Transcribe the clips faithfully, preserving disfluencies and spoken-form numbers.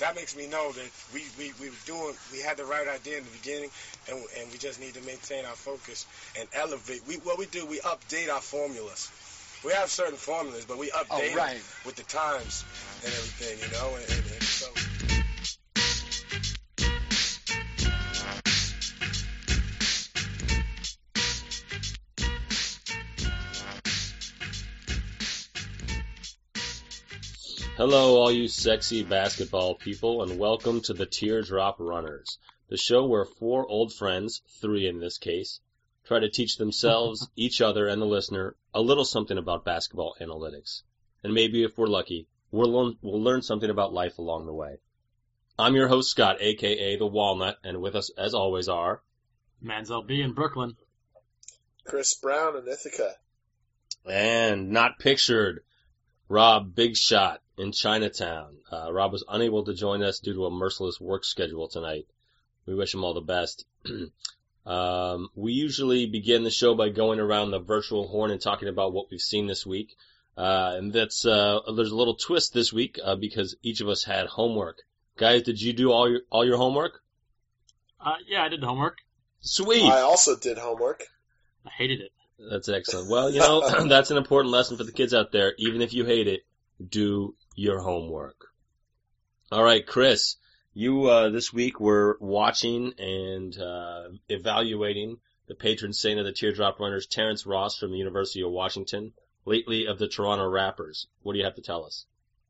that makes me know that we, we, we were doing, we had the right idea in the beginning, and and we just need to maintain our focus and elevate. We what we do, we update our formulas. We have certain formulas, but we update oh, right. them with the times and everything, you know. And, and, and so. Hello, all you sexy basketball people, and welcome to the Teardrop Runners, the show where four old friends, three in this case, try to teach themselves, each other, and the listener a little something about basketball analytics. And maybe, if we're lucky, we'll learn, we'll learn something about life along the way. I'm your host, Scott, a k a. The Walnut, and with us, as always, are... Manziel B. in Brooklyn. Chris Brown in Ithaca. And not pictured, Rob Big Shot in Chinatown. Uh, Rob was unable to join us due to a merciless work schedule tonight. We wish him all the best. um, we usually begin the show by going around the virtual horn and talking about what we've seen this week. Uh, and that's, uh, there's a little twist this week, uh, because each of us had homework. Guys, did you do all your, all your homework? Uh, yeah, I did homework. Sweet. I also did homework. I hated it. That's excellent. Well, you know, that's an important lesson for the kids out there. Even if you hate it, do your homework. All right, Chris, you uh, this week were watching and uh, evaluating the patron saint of the Teardrop Runners, Terrence Ross from the University of Washington, lately of the Toronto Raptors. What do you have to tell us?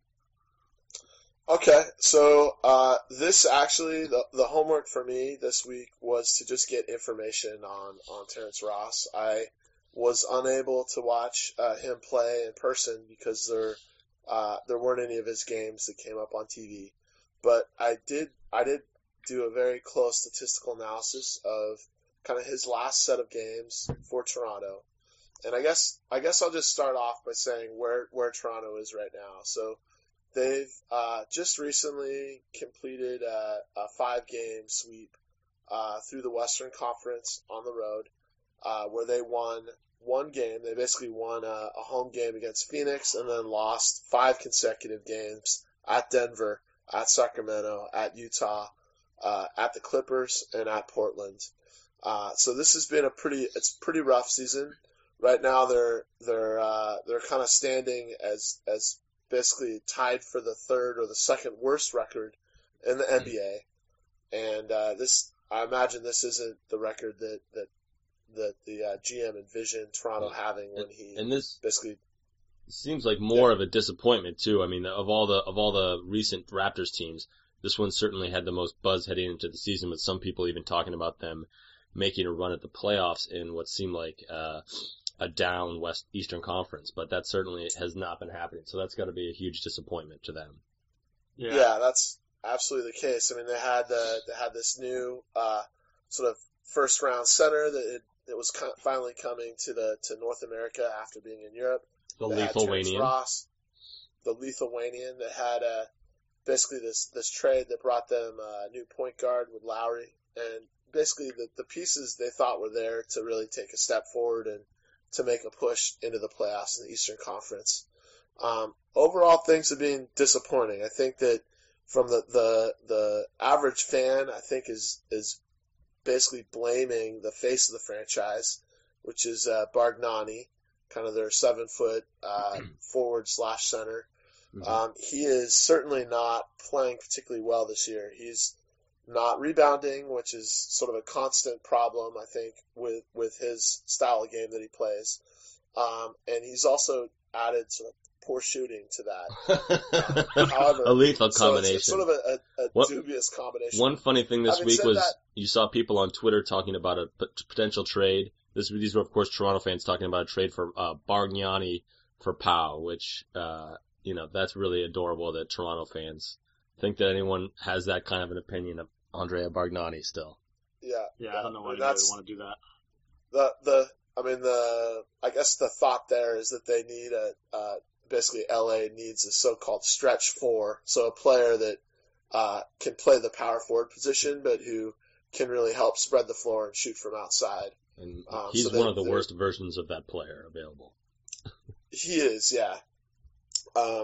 Okay, so uh, this actually, the, the homework for me this week was to just get information on, on Terrence Ross. I was unable to watch uh, him play in person because there uh, there weren't any of his games that came up on T V. But I did I did do a very close statistical analysis of kind of his last set of games for Toronto. And I guess I guess I'll just start off by saying where, where Toronto is right now. So they've uh, just recently completed a, a five-game sweep uh, through the Western Conference on the road, uh, where they won one game. They basically won a, a home game against Phoenix and then lost five consecutive games at Denver, at Sacramento, at Utah, uh, at the Clippers, and at Portland. Uh, so this has been a pretty it's a pretty rough season. Right now they're they're uh, they're kind of standing as as basically tied for the third or the second worst record in the N B A, and uh, this I imagine this isn't the record that that that the uh, G M envisioned Toronto having when he and this basically seems like more yeah. of a disappointment too. I mean, of all the of all the recent Raptors teams, this one certainly had the most buzz heading into the season, with some people even talking about them making a run at the playoffs in what seemed like uh, a down West Eastern Conference, but that certainly has not been happening. So that's got to be a huge disappointment to them. Yeah, yeah that's absolutely the case. I mean, they had uh, they had this new uh, sort of first round center that it, it was co- finally coming to the to North America after being in Europe. The they Lithuanian, Ross, the Lithuanian that had uh, basically this this trade that brought them a new point guard with Lowry, and basically the the pieces they thought were there to really take a step forward and to make a push into the playoffs in the Eastern Conference. Um, overall, things have been disappointing. I think that from the, the the average fan, I think is is basically blaming the face of the franchise, which is uh, Bargnani, kind of their seven foot uh, forward slash center. Mm-hmm. Um, he is certainly not playing particularly well this year. He's not rebounding, which is sort of a constant problem, I think, with, with his style of game that he plays. Um, and he's also added sort of poor shooting to that. Um, however, a lethal so combination. It's, it's sort of a, a, a what, dubious combination. One funny thing this Having week was that, you saw people on Twitter talking about a p- potential trade. This, these were, of course, Toronto fans talking about a trade for uh, Bargnani for Pau, which, uh, you know, that's really adorable that Toronto fans think that anyone has that kind of an opinion of Andrea Bargnani still. Yeah. Yeah, I don't know why I mean, you would want to do that. The, the, I mean, the, I guess the thought there is that they need a, uh, basically L A needs a so-called stretch four, so a player that, uh, can play the power forward position, but who can really help spread the floor and shoot from outside. And um, he's so they, one of the worst versions of that player available. He is, yeah. Um,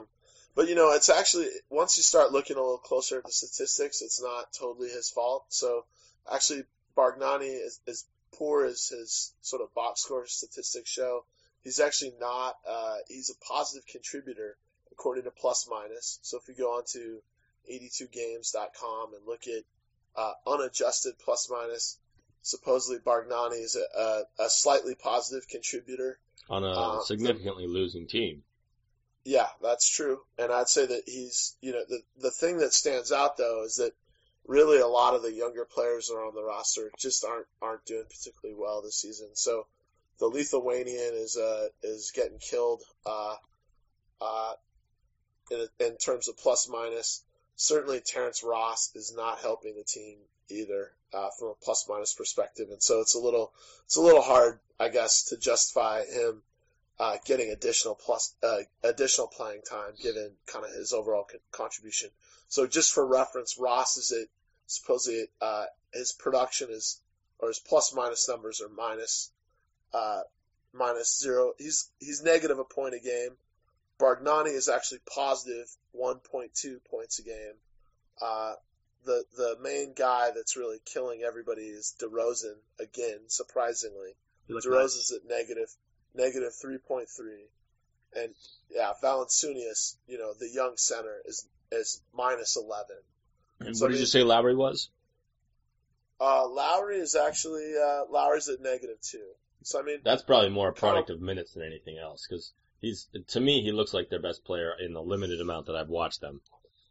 But, you know, it's actually, once you start looking a little closer at the statistics, it's not totally his fault. So, actually, Bargnani, is, as poor as his sort of box score statistics show, he's actually not, uh, he's a positive contributor according to Plus Minus. So, if you go on to eighty-two games dot com and look at uh, unadjusted Plus Minus, supposedly Bargnani is a, a, a slightly positive contributor. On a uh, significantly the, losing team. Yeah, that's true. And I'd say that he's, you know, the, the thing that stands out, though, is that really a lot of the younger players that are on the roster just aren't aren't doing particularly well this season. So the Lithuanian is uh, is getting killed uh, uh, in, in terms of plus minus. Certainly Terrence Ross is not helping the team either uh, from a plus minus perspective. And so it's a little it's a little hard, I guess, to justify him Uh, getting additional plus uh, additional playing time given kind of his overall co- contribution. So just for reference, Ross is at supposedly uh, his production is or his plus minus numbers are minus uh, minus zero. He's he's negative a point a game. Bargnani is actually positive one point two points a game. Uh, the the main guy that's really killing everybody is DeRozan again, surprisingly. DeRozan's at negative. Negative three point three. And, yeah, Valanciunas, you know, the young center, is is minus eleven. And so, what I did mean, you say Lowry was? Uh, Lowry is actually, uh, Lowry's at negative two. So, I mean. That's probably more a product of, of minutes than anything else, because he's, to me, he looks like their best player in the limited amount that I've watched them.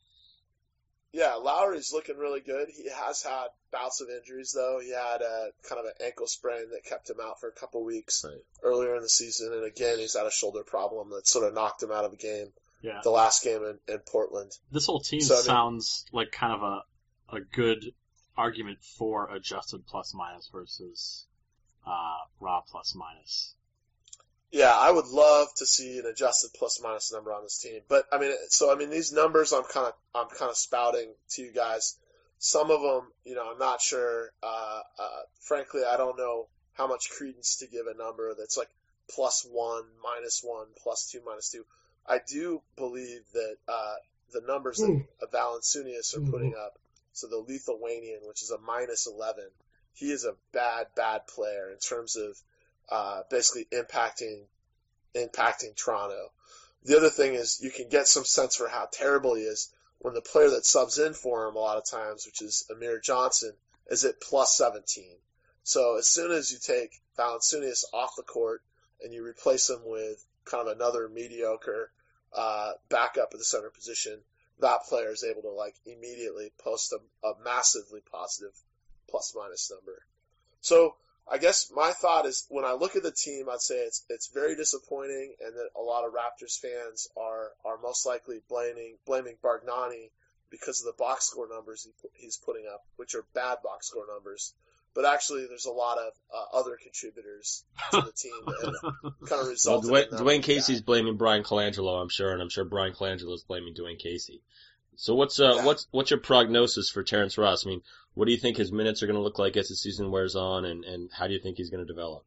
Yeah, Lowry's looking really good. He has had bouts of injuries, though. He had a kind of an ankle sprain that kept him out for a couple weeks right. earlier in the season. And again, he's had a shoulder problem that sort of knocked him out of a game. Yeah. The last game in, in Portland. This whole team so, I mean, sounds like kind of a, a good argument for adjusted plus minus versus uh, raw plus minus. Yeah, I would love to see an adjusted plus minus number on this team. But I mean, so I mean, these numbers I'm kind of I'm kind of spouting to you guys. Some of them, you know, I'm not sure. Uh, uh, frankly, I don't know how much credence to give a number that's like plus one, minus one, plus two, minus two. I do believe that uh, the numbers that Valanciunas are putting up, so the Lithuanian, which is a minus eleven, he is a bad, bad player in terms of Uh, basically impacting impacting Toronto. The other thing is you can get some sense for how terrible he is when the player that subs in for him a lot of times, which is Amir Johnson, is at plus seventeen. So as soon as you take Valanciunas off the court and you replace him with kind of another mediocre uh, backup at the center position, that player is able to like immediately post a, a massively positive plus minus number. So I guess my thought is when I look at the team, I'd say it's it's very disappointing, and that a lot of Raptors fans are are most likely blaming blaming Bargnani because of the box score numbers he, he's putting up, which are bad box score numbers. But actually, there's a lot of uh, other contributors to the team that kind of Well, resulted Dwayne, in Dwayne Casey's blaming Brian Colangelo, I'm sure, and I'm sure Brian Colangelo is blaming Dwayne Casey. So what's uh Yeah. what's what's your prognosis for Terrence Ross? I mean, what do you think his minutes are going to look like as the season wears on, and, and how do you think he's going to develop?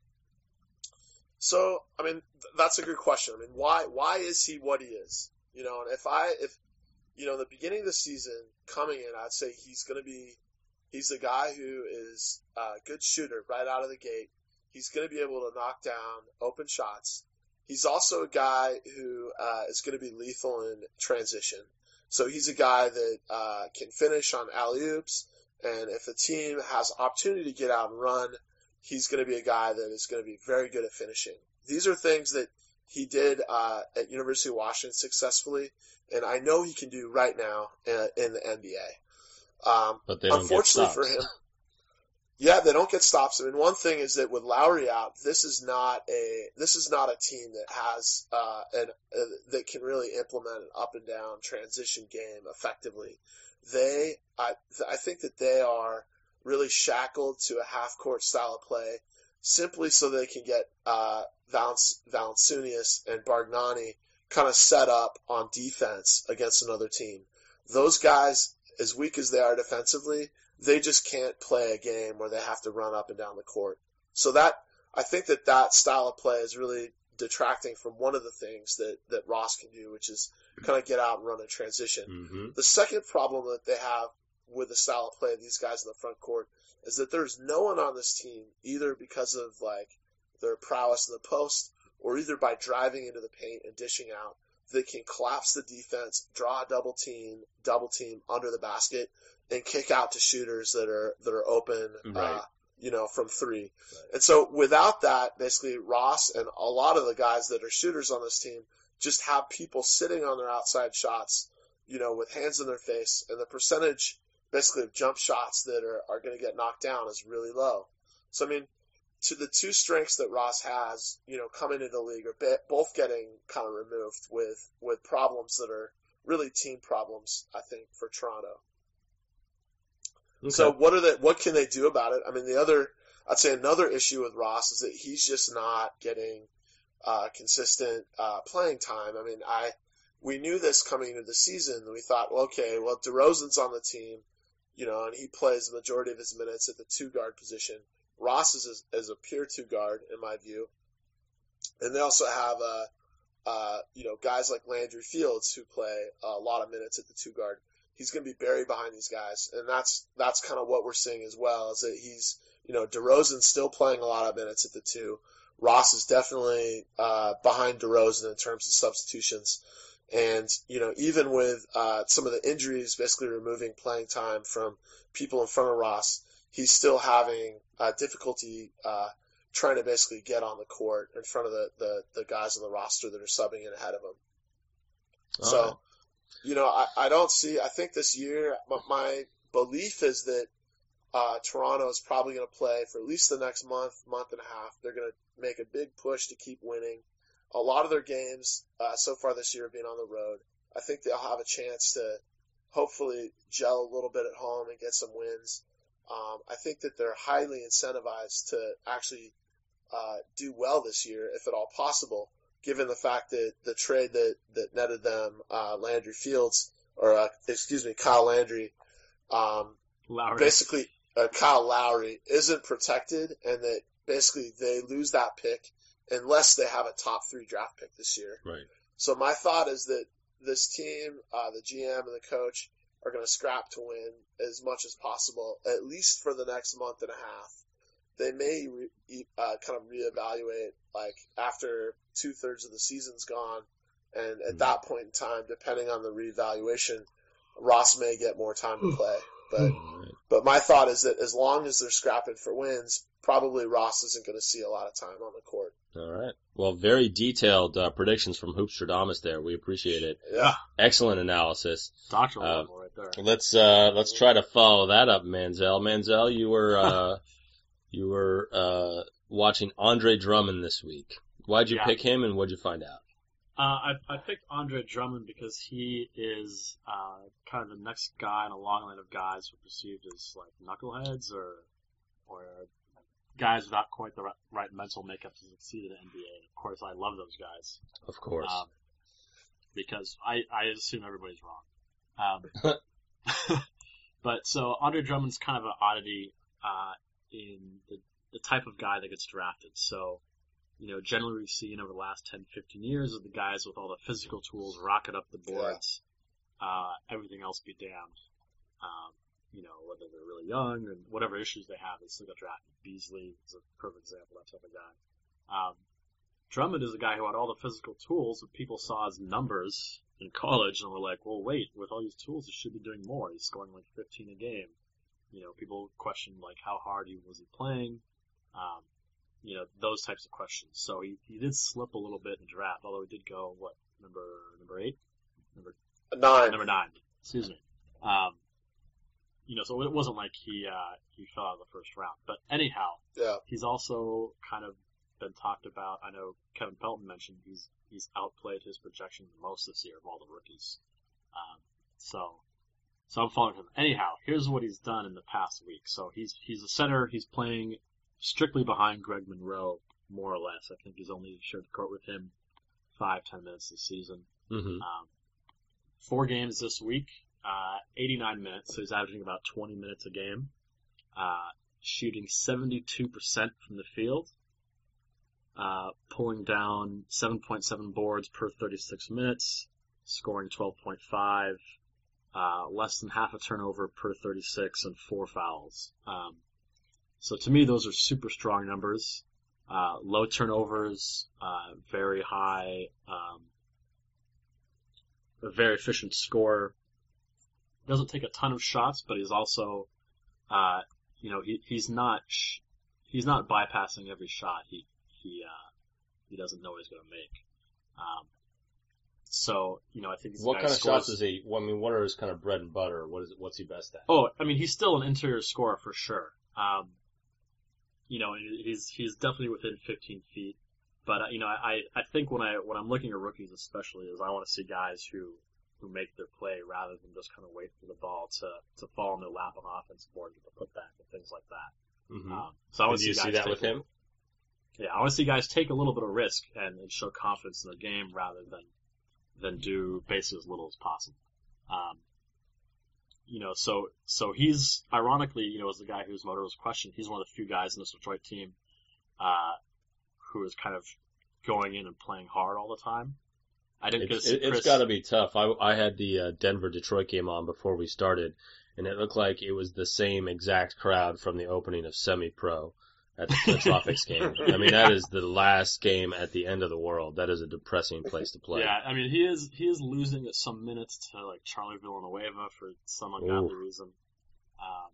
So, I mean, th- that's a good question. I mean, why why is he what he is? You know, and if I if you know, in the beginning of the season coming in, I'd say he's going to be he's a guy who is a good shooter right out of the gate. He's going to be able to knock down open shots. He's also a guy who uh, is going to be lethal in transition. So he's a guy that uh, can finish on alley-oops, and if a team has opportunity to get out and run, he's going to be a guy that is going to be very good at finishing. These are things that he did uh, at University of Washington successfully, and I know he can do right now in, in the N B A. Um, But they don't unfortunately get for him, yeah, they don't get stops. I mean, one thing is that with Lowry out, this is not a this is not a team that has uh, an uh, that can really implement an up and down transition game effectively. They, I, I think that they are really shackled to a half court style of play, simply so they can get uh, Valanciunas and Bargnani kind of set up on defense against another team. Those guys, as weak as they are defensively, they just can't play a game where they have to run up and down the court. So that, I think that that style of play is really detracting from one of the things that, that Ross can do, which is kind of get out and run a transition. Mm-hmm. The second problem that they have with the style of play of these guys in the front court is that there's no one on this team, either because of like their prowess in the post or either by driving into the paint and dishing out, that can collapse the defense, draw a double team, double team under the basket, and kick out to shooters that are that are open, Right. uh, you know, from three. Right. And so without that, basically Ross and a lot of the guys that are shooters on this team just have people sitting on their outside shots, you know, with hands in their face, and the percentage basically of jump shots that are, are going to get knocked down is really low. So, I mean, to the two strengths that Ross has, you know, coming into the league are be- both getting kind of removed with, with problems that are really team problems, I think, for Toronto. Okay. So what are they, what can they do about it? I mean, the other, I'd say another issue with Ross is that he's just not getting uh, consistent uh, playing time. I mean, I, we knew this coming into the season. We thought, well, okay, well, DeRozan's on the team, you know, and he plays the majority of his minutes at the two guard position. Ross is a, is a pure two guard in my view, and they also have uh, uh, you know, guys like Landry Fields who play a lot of minutes at the two guard. He's going to be buried behind these guys, and that's that's kind of what we're seeing as well. Is that he's, you know, DeRozan's still playing a lot of minutes at the two. Ross is definitely uh, behind DeRozan in terms of substitutions. And, you know, even with uh, some of the injuries basically removing playing time from people in front of Ross, he's still having uh, difficulty uh, trying to basically get on the court in front of the, the, the guys on the roster that are subbing in ahead of him. All so, right. you know, I, I don't see – I think this year my, my belief is that uh, Toronto is probably going to play for at least the next month, month and a half. They're going to make a big push to keep winning. A lot of their games uh, so far this year have been on the road. I think they'll have a chance to hopefully gel a little bit at home and get some wins. Um, I think that they're highly incentivized to actually uh, do well this year, if at all possible, given the fact that the trade that, that netted them uh, Landry Fields, or uh, excuse me, Kyle Landry, um, Lowry. basically uh, Kyle Lowry isn't protected, and that basically they lose that pick unless they have a top three draft pick this year. Right. So my thought is that this team, uh, the G M and the coach, are going to scrap to win as much as possible, at least for the next month and a half. They may re- uh, kind of reevaluate, like, after two-thirds of the season's gone, and at Mm-hmm. that point in time, depending on the reevaluation, Ross may get more time to play. But All right. but my thought is that as long as they're scrapping for wins, probably Ross isn't going to see a lot of time on the court. All right. Well, very detailed uh, predictions from Hoopstradamus there. We appreciate it. Yeah. Excellent analysis. Doctoral Uh, level right there. Let's uh let's try to follow that up, Manziel. Manziel, you were uh you were uh watching Andre Drummond this week. Why'd you Yeah. pick him, and what'd you find out? Uh, I, I picked Andre Drummond because he is uh, kind of the next guy in a long line of guys who are perceived as like knuckleheads or or guys without quite the right, right mental makeup to succeed in the N B A. Of course, I love those guys Of course. um, because I, I assume everybody's wrong. Um, but so Andre Drummond's kind of an oddity uh, in the, the type of guy that gets drafted. So, you know, generally we've seen over the last ten, fifteen years of the guys with all the physical tools rocket up the boards, uh, everything else be damned. Um, you know, whether they're really young and whatever issues they have, they still got drafted. Beasley is a perfect example of that type of guy. Um, Drummond is a guy who had all the physical tools that people saw as numbers in college and were like, well, wait, with all these tools, he should be doing more. He's scoring like fifteen a game. You know, people questioned like how hard he was he playing. Um, you know, those types of questions. So he, he did slip a little bit in the draft, although he did go, what, number, number eight? Number, Nine. number nine. Excuse me. Um, you know, so it wasn't like he, uh, he fell out of the first round. But anyhow, Yeah. he's also kind of been talked about. I know Kevin Pelton mentioned he's, he's outplayed his projection the most this year of all the rookies. Um, so, so I'm following him. Anyhow, here's what he's done in the past week. So he's, he's a center. He's playing strictly behind Greg Monroe, more or less. I think he's only shared the court with him five, ten minutes this season. Mm-hmm. Um, four games this week, uh, eighty-nine minutes, so he's averaging about twenty minutes a game, uh, shooting seventy-two percent from the field, uh, pulling down seven point seven boards per thirty-six minutes, scoring twelve point five, uh, less than half a turnover per thirty-six, and four fouls. Um, so to me, those are super strong numbers. Uh, low turnovers, uh, very high, um, a very efficient scorer. Doesn't take a ton of shots, but he's also, uh, you know, he, he's not, sh- he's not bypassing every shot he, he, uh, he doesn't know he's going to make. Um, so, you know, I think What kind of scores... shots is he, well, I mean, what are his kind of bread and butter? What is it, what's he best at? Oh, I mean, he's still an interior scorer for sure. Um, you know, he's, he's definitely within fifteen feet. But, uh, you know, I, I think when I, when I'm looking at rookies especially is I want to see guys who, who make their play rather than just kind of wait for the ball to, to fall in their lap on the offense board, get the putback and things like that. Mm-hmm. Um, so I want to you see, see guys that with him? Yeah, I want to see guys take a little bit of risk and, and show confidence in their game rather than, than do basically as little as possible. Um, you know, so, so he's, ironically, you know, as the guy whose motor was questioned, he's one of the few guys in this Detroit team, uh, who is kind of going in and playing hard all the time. I didn't It's, get it, it's got to be tough. I, I had the uh, Denver-Detroit game on before we started, and it looked like it was the same exact crowd from the opening of Semi-Pro at the, the Tropics game. I mean, that is the last game at the end of the world. That is a depressing place to play. Yeah, I mean, he is he is losing at some minutes to like Charlie Villanueva for some ungodly Ooh. reason. Um,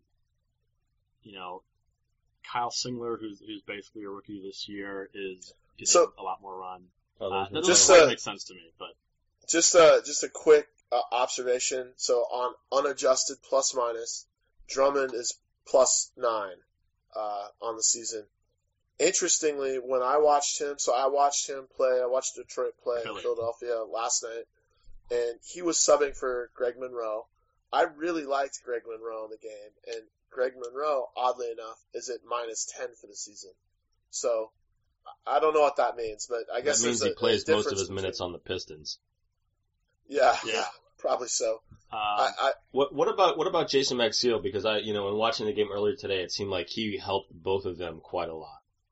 you know, Kyle Singler, who's who's basically a rookie this year, is getting So- a lot more run. Oh, Uh, there's that no- doesn't Just, quite uh, make sense to me, but Just a just a quick uh, observation. So on unadjusted plus minus, Drummond is plus nine uh, on the season. Interestingly, when I watched him, so I watched him play. I watched Detroit play Philly. in Philadelphia last night, and he was subbing for Greg Monroe. I really liked Greg Monroe in the game, and Greg Monroe, oddly enough, is at minus ten for the season. So I don't know what that means, but I guess that means there's he a, plays a most of difference his minutes between- on the Pistons. Yeah, Yeah. yeah, probably so. um, I, I What what about what about Jason Maxiell? Because I you know when watching the game earlier today, it seemed like he helped both of them quite a lot.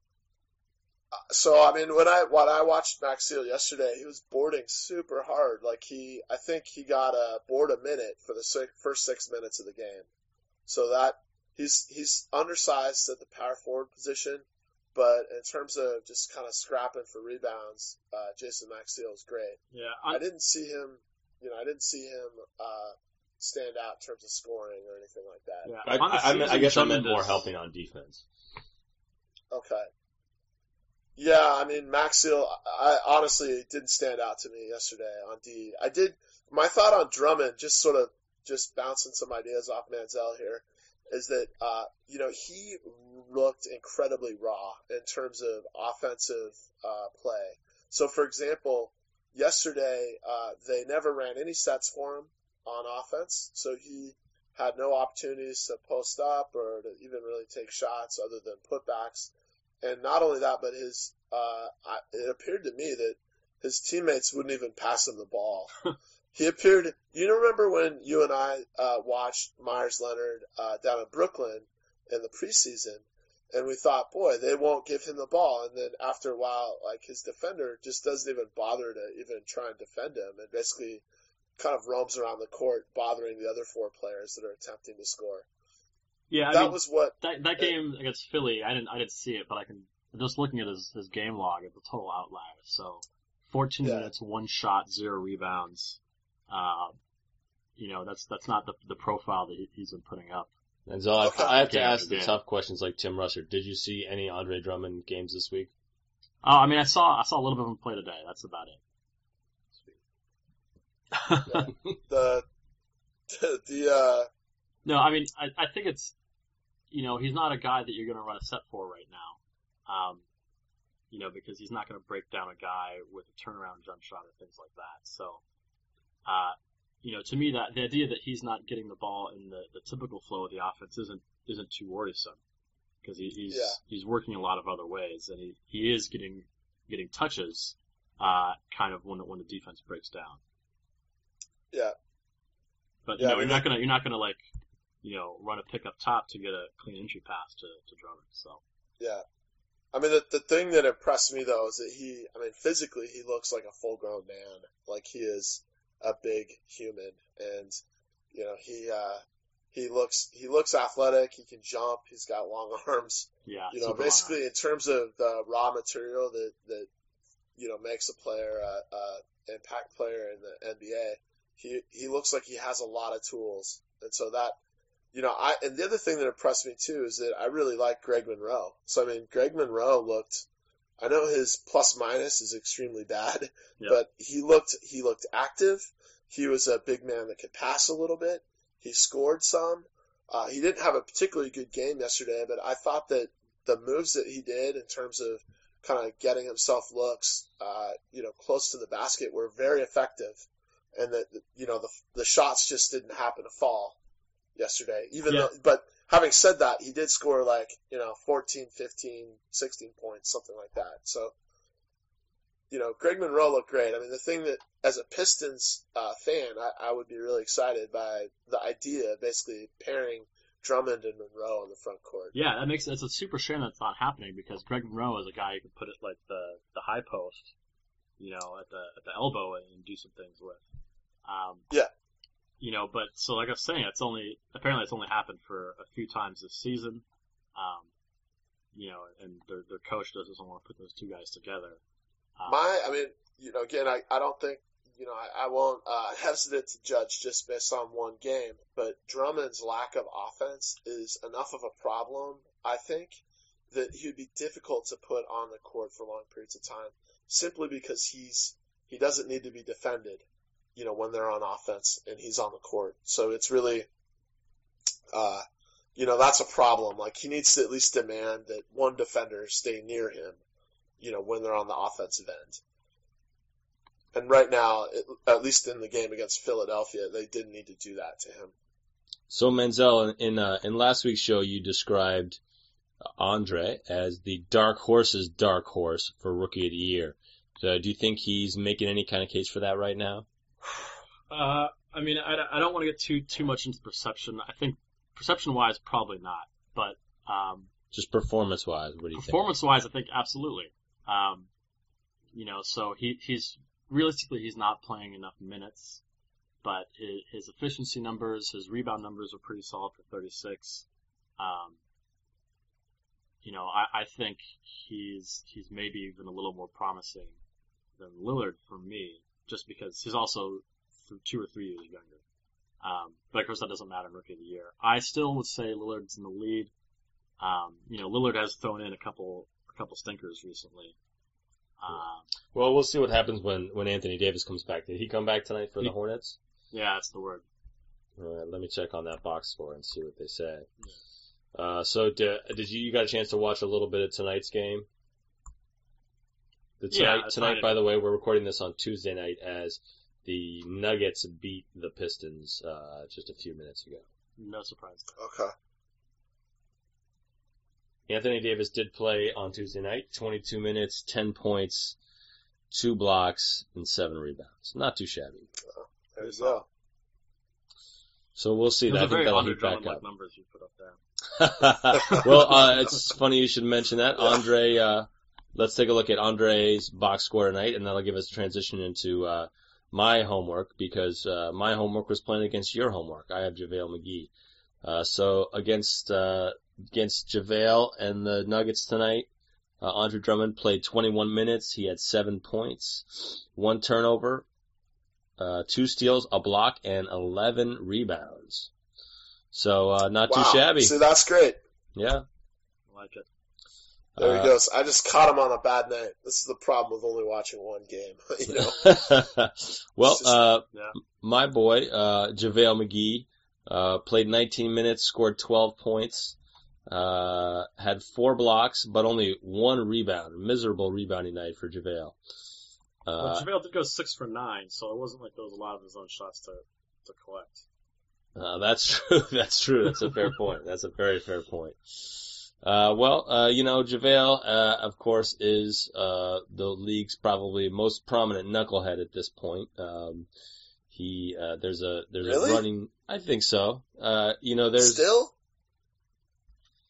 So I mean, when I when I watched Maxiell yesterday, he was boarding super hard. Like he, I think he got a board a minute for the six, first six minutes of the game. So that he's he's undersized at the power forward position, but in terms of just kind of scrapping for rebounds, uh, Jason Maxiell is great. yeah, I I, didn't see him, you know, I didn't see him uh, stand out in terms of scoring or anything like that. yeah, I, on the I, I, meant- I season, guess I meant Drummond more is- helping on defense. Okay. Yeah, I mean, Maxiell, I honestly didn't stand out to me yesterday on D. I did, my thought on Drummond, just sort of, just bouncing some ideas off Manziel here, is that, uh, you know, he looked incredibly raw in terms of offensive, uh, play. So, for example, yesterday, uh, they never ran any sets for him on offense, so he had no opportunities to post up or to even really take shots other than putbacks. And not only that, but his uh, I, it appeared to me that his teammates wouldn't even pass him the ball. He appeared. You remember when you and I uh, watched Myers Leonard uh, down in Brooklyn in the preseason, and we thought, boy, they won't give him the ball. And then after a while, like his defender just doesn't even bother to even try and defend him, and basically kind of roams around the court, bothering the other four players that are attempting to score. yeah, I that mean, was what. that that game against Philly, I didn't I didn't see it, but I can just looking at his his game log, it's a total outlier. So, fourteen Yeah. minutes, one shot, zero rebounds. Uh, you know, that's that's not the the profile that he, he's been putting up. And so I, Okay. I have to Yeah, ask the yeah. tough questions like Tim Russer. Did you see any Andre Drummond games this week? Oh, I mean, I saw I saw a little bit of him play today. That's about it. The the, the uh, No, I mean, I, I think it's, you know, he's not a guy that you're going to run a set for right now. Um, you know, because he's not going to break down a guy with a turnaround jump shot or things like that. So, uh, you know, to me, that the idea that he's not getting the ball in the, the typical flow of the offense isn't isn't too worrisome because he, he's Yeah. he's working a lot of other ways and he, he is getting getting touches, uh, kind of when when the defense breaks down. yeah. But Yeah, you I know, mean, you're not gonna you're not gonna like, you know, run a pick up top to get a clean entry pass to, to Drummond. So Yeah. I mean, the, the thing that impressed me, though, is that he, I mean, physically, he looks like a full-grown man. Like, he is a big human. And, you know, he, uh, he looks, he looks athletic. He can jump. He's got long arms. Yeah. You know, basically, in terms of the raw material that, that, you know, makes a player, uh, uh, impact player in the N B A, he, he looks like he has a lot of tools. And so that, you know, I, and the other thing that impressed me too is that I really like Greg Monroe. So, I mean, Greg Monroe looked, I know his plus minus is extremely bad, Yep. but he looked, he looked active. He was a big man that could pass a little bit. He scored some. Uh, he didn't have a particularly good game yesterday, but I thought that the moves that he did in terms of kind of getting himself looks, uh, you know, close to the basket were very effective. And that, you know, the, the shots just didn't happen to fall yesterday, even Yeah. though, but having said that, he did score like, you know, fourteen, fifteen, sixteen points, something like that. So, you know, Greg Monroe looked great. I mean, the thing that, as a Pistons uh, fan, I, I would be really excited by the idea of basically pairing Drummond and Monroe on the front court. Yeah, that makes it's a super shame that's not happening because Greg Monroe is a guy you can put it like the the high post, you know, at the at the elbow and do some things with. Um, Yeah. You know, but so like I was saying, it's only apparently it's only happened for a few times this season. Um, you know, and their their coach doesn't want to put those two guys together. Um, My, I mean, you know, again, I, I don't think, you know, I, I won't uh, hesitate to judge just based on one game, but Drummond's lack of offense is enough of a problem, I think, that he would be difficult to put on the court for long periods of time, simply because he's he doesn't need to be defended, you know, when they're on offense and he's on the court. So it's really, uh, you know, that's a problem. Like, he needs to at least demand that one defender stay near him, you know, when they're on the offensive end. And right now, it, at least in the game against Philadelphia, they didn't need to do that to him. So Menzel, in in, uh, in last week's show, you described Andre as the dark horse's dark horse for Rookie of the Year. So do you think he's making any kind of case for that right now? Uh, I mean, I, I don't want to get too too much into perception. I think perception-wise, probably not. But um, Just performance-wise, what do you think? performance-wise, I think absolutely. Um, you know, so he he's realistically he's not playing enough minutes, but his, his efficiency numbers, his rebound numbers are pretty solid for thirty-six. Um, you know, I, I think he's he's maybe even a little more promising than Lillard for me, just because he's also th- two or three years younger. Um, but of course that doesn't matter in Rookie of the Year. I still would say Lillard's in the lead. Um, you know, Lillard has thrown in a couple a couple stinkers recently. Um, Well, we'll see what happens when, when Anthony Davis comes back. Did he come back tonight for He- the Hornets? yeah, that's the word. All right, let me check on that box score and see what they say. Uh, so did, did you, you got a chance to watch a little bit of tonight's game? The tonight, Yeah, tonight, I- by the way, we're recording this on Tuesday night as the Nuggets beat the Pistons, uh, just a few minutes ago. No surprise. Okay. Anthony Davis did play on Tuesday night, twenty-two minutes, ten points, two blocks, and seven rebounds. Not too shabby. There you go. So we'll see. Those I are think very that'll Andre heat back Drummond-like up. numbers you put up there. Well, uh, it's funny you should mention that. Andre, uh, let's take a look at Andre's box score tonight, and that'll give us a transition into, uh, my homework, because, uh, my homework was playing against your homework. I have JaVale McGee. Uh, so against, uh, against JaVale and the Nuggets tonight, uh, Andre Drummond played twenty-one minutes. He had seven points, one turnover, uh, two steals, a block, and eleven rebounds. So, uh, not Wow. too shabby. See, that's great. Yeah. I like it. There Uh, he goes. I just caught him on a bad night. This is the problem with only watching one game. you know. well, It's just- uh, Yeah. my boy, uh, JaVale McGee, uh, played nineteen minutes, scored twelve points, uh, had four blocks, but only one rebound. Miserable rebounding night for JaVale. Well, Uh, JaVale did go six for nine, so it wasn't like there was a lot of his own shots to to collect. uh, that's true. That's true. That's a fair point. That's a very fair point. Uh, well, uh, you know, JaVale, uh, of course, is, uh, the league's probably most prominent knucklehead at this point. Um, he, uh, there's a, there's Really? a running, I think so. Uh, you know, there's, Still?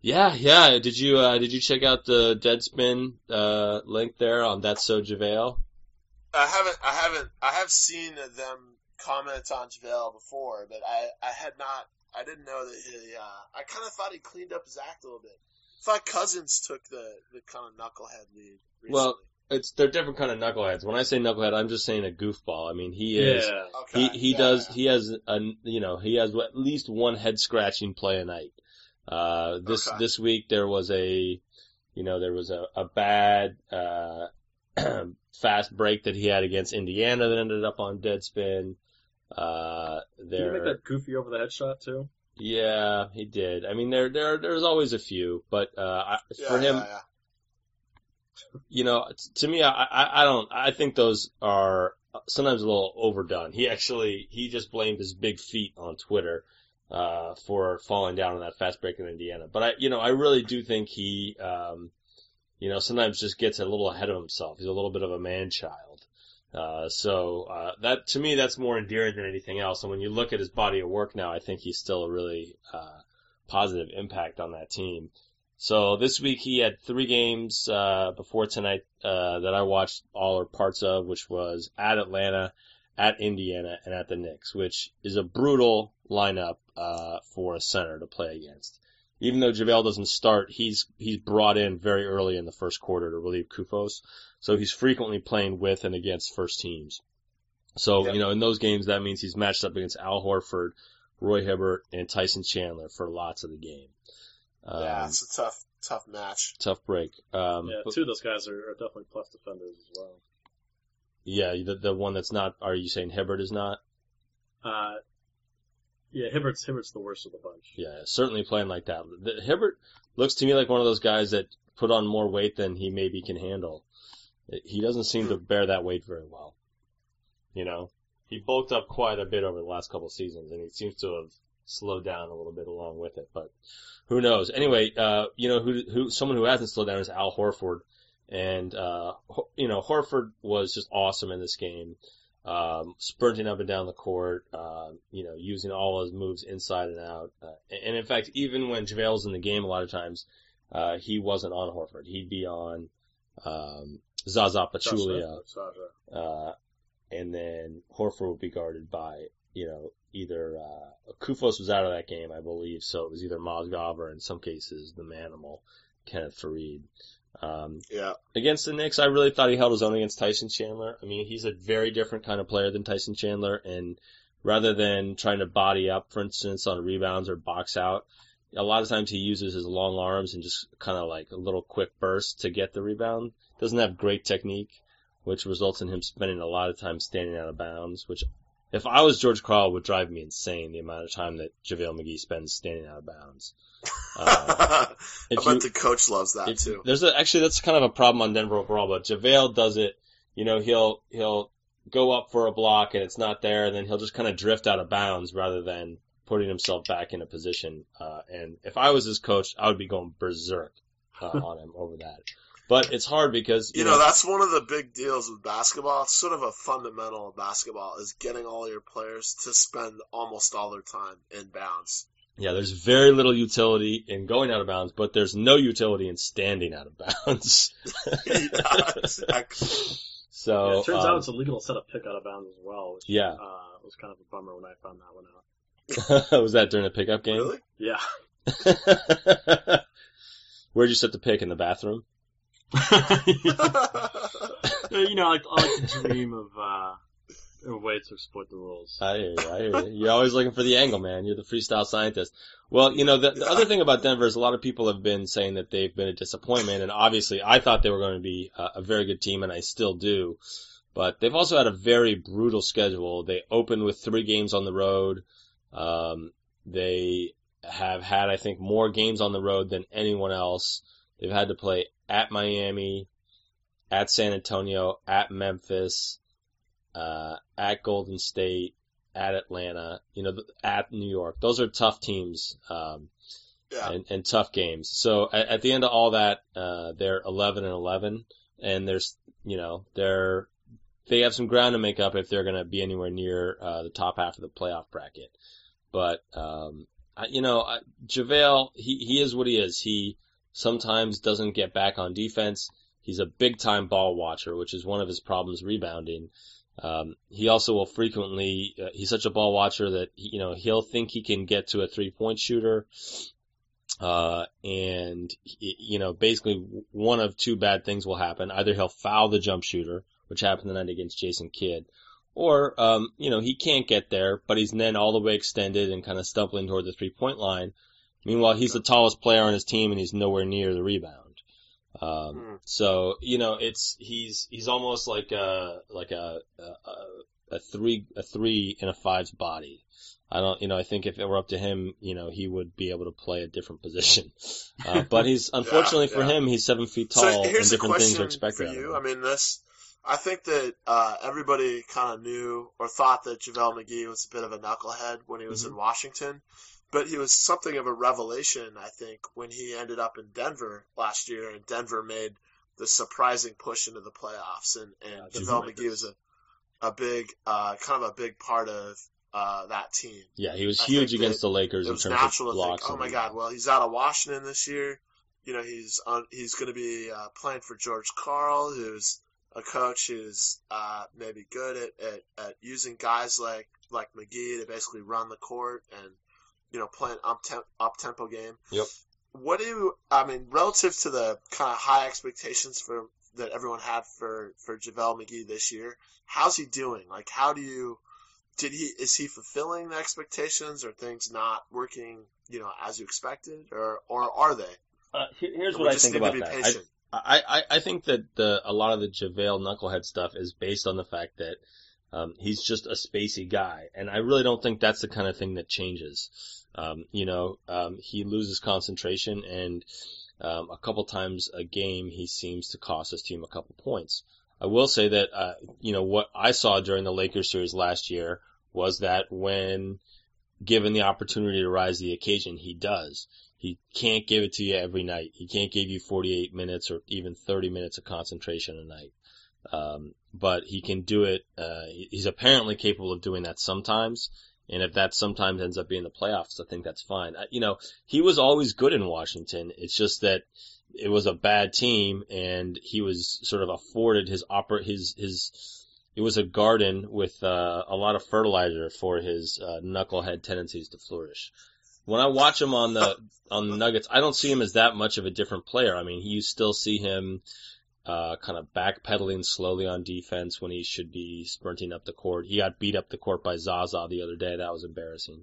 Yeah, yeah. Did you uh, did you check out the Deadspin uh, link there on That's So JaVale? I haven't, I haven't, I have seen them comment on JaVale before, but I, I had not, I didn't know that he, uh, I kind of thought he cleaned up his act a little bit. I thought Cousins took the, the kind of knucklehead lead recently. Well, it's they're different kind of knuckleheads. When I say knucklehead, I'm just saying a goofball. I mean, he is. Yeah. okay. He he yeah, does yeah. he has a you know he has at least one head scratching play a night. Uh, this Okay. this week there was a you know there was a a bad uh fast break that he had against Indiana that ended up on Deadspin. Uh, Did you there make that goofy over the head shot too? yeah he did. I mean there there there's always a few, but uh I, Yeah, for him. yeah, yeah. You know, t- to me, I, I, I don't, I think those are sometimes a little overdone. He actually, he just blamed his big feet on Twitter, uh, for falling down on that fast break in Indiana. But I, you know, I really do think he, um, you know, sometimes just gets a little ahead of himself. He's a little bit of a man child. Uh, so, uh, that, to me, that's more endearing than anything else. And when you look at his body of work now, I think he's still a really, uh, positive impact on that team. So this week he had three games uh, before tonight uh, that I watched all or parts of, which was at Atlanta, at Indiana, and at the Knicks, which is a brutal lineup uh, for a center to play against. Even though JaVale doesn't start, he's he's brought in very early in the first quarter to relieve Kufos, so he's frequently playing with and against first teams. So Yep. you know in those games that means he's matched up against Al Horford, Roy Hibbert, and Tyson Chandler for lots of the game. Um, Yeah, it's a tough, tough match. Tough break. Um, Yeah, but- two of those guys are, are definitely plus defenders as well. yeah, the the one that's not. Are you saying Hibbert is not? Uh, yeah, Hibbert's Hibbert's the worst of the bunch. Yeah, certainly playing like that. The, Hibbert looks to me like one of those guys that put on more weight than he maybe can handle. He doesn't seem to bear that weight very well. You know, he bulked up quite a bit over the last couple of seasons, and he seems to have slowed down a little bit along with it. But who knows? Anyway, uh, you know, who who someone who hasn't slowed down is Al Horford, and uh, Ho- you know, Horford was just awesome in this game. Um, sprinting up and down the court, uh, you know, using all his moves inside and out. Uh, and in fact, even when JaVale was in the game, a lot of times, uh, he wasn't on Horford. He'd be on, um, Zaza Pachulia, Sasha. uh, and then Horford would be guarded by, you know, either, uh, Kufos was out of that game, I believe, so it was either Mozgov or in some cases the Manimal, Kenneth Faried. Um, Yeah. Against the Knicks, I really thought he held his own against Tyson Chandler. I mean, he's a very different kind of player than Tyson Chandler, and rather than trying to body up, for instance, on rebounds or box out, a lot of times he uses his long arms and just kind of like a little quick burst to get the rebound. Doesn't have great technique, which results in him spending a lot of time standing out of bounds, which if I was George Karl would drive me insane, the amount of time that JaVale McGee spends standing out of bounds. Uh, I if bet you- the coach loves that if- too. There's a, actually that's kind of a problem on Denver overall, but JaVale does it. You know, he'll he'll go up for a block and it's not there, and then he'll just kind of drift out of bounds rather than putting himself back in a position. Uh, and if I was his coach, I would be going berserk uh, on him over that. But it's hard because You know, that's one of the big deals with basketball. It's sort of a fundamental of basketball is getting all your players to spend almost all their time in bounds. yeah, there's very little utility in going out of bounds, but there's no utility in standing out of bounds. Yeah, exactly. So Yeah, it turns um, out it's illegal to set a pick out of bounds as well, which Yeah. uh, was kind of a bummer when I found that one out. was that during a pickup game? Really? Yeah. Where'd you set the pick in the bathroom? You know, I like, I like to dream of uh, a way to exploit the rules. I hear you. I hear you. You're always looking for the angle, man. You're the freestyle scientist. Well, you know, the, the other thing about Denver is a lot of people have been saying that they've been a disappointment, and obviously I thought they were going to be a, a very good team, and I still do. But they've also had a very brutal schedule. They opened with three games on the road. Um, they have had, I think, more games on the road than anyone else. They've had to play at Miami, at San Antonio, at Memphis, uh, at Golden State, at Atlanta, you know, at New York. Those are tough teams, um, Yeah. and, and tough games. So at, at the end of all that, uh, they're eleven and eleven, and there's, you know, they're, they have some ground to make up if they're going to be anywhere near, uh, the top half of the playoff bracket. But, um, I, you know, I, JaVale, he, he is what he is. He sometimes doesn't get back on defense. He's a big-time ball watcher, which is one of his problems rebounding. Um, he also will frequently, uh, he's such a ball watcher that, you know, he'll think he can get to a three-point shooter. Uh, and, you know, basically one of two bad things will happen. Either he'll foul the jump shooter, which happened tonight against Jason Kidd, or, um, you know, he can't get there, but he's then all the way extended and kind of stumbling toward the three-point line. Meanwhile, he's the tallest player on his team and he's nowhere near the rebound. Um, mm. so, you know, it's, he's, he's almost like a, like a, a, a three, a three in a five's body. I don't, you know, I think if it were up to him, you know, he would be able to play a different position. Uh, but he's, unfortunately yeah, yeah. for him, he's seven feet tall so here's and different a things are expected for you. of him. I mean, this, I think that, uh, everybody kind of knew or thought that JaVale McGee was a bit of a knucklehead when he was mm-hmm. in Washington. But he was something of a revelation, I think, when he ended up in Denver last year, and Denver made the surprising push into the playoffs. And, and uh, JaVale McGee was a, a big, uh, kind of a big part of uh, that team. Yeah, he was I huge against the Lakers in terms of blocks. Think, oh my God, well, he's out of Washington this year. You know, he's on, he's going to be uh, playing for George Karl, who's a coach who's uh, maybe good at, at, at using guys like, like McGee to basically run the court and, you know, playing up up tempo game. Yep. What do you? I mean, relative to the kind of high expectations for that everyone had for for JaVale McGee this year, how's he doing? Like, how do you? Did he? Is he fulfilling the expectations? Or things not working? You know, as you expected, or or are they? Uh, here's or what I think about that. I, I I think that the a lot of the JaVale knucklehead stuff is based on the fact that um, he's just a spacey guy, and I really don't think that's the kind of thing that changes. Um, you know, um, he loses concentration, and um, a couple times a game he seems to cost his team a couple points. I will say that, uh, you know, what I saw during the Lakers series last year was that when given the opportunity to rise to the occasion, he does. He can't give it to you every night. He can't give you forty-eight minutes or even thirty minutes of concentration a night. Um, but he can do it. Uh, he's apparently capable of doing that sometimes. And if that sometimes ends up being the playoffs, I think that's fine. I, you know, he was always good in Washington. It's just that it was a bad team, and he was sort of afforded his oper- his his. It was a garden with uh, a lot of fertilizer for his uh, knucklehead tendencies to flourish. When I watch him on the on the Nuggets, I don't see him as that much of a different player. I mean, you still see him uh kind of backpedaling slowly on defense when he should be sprinting up the court. He got beat up the court by Zaza the other day. That was embarrassing.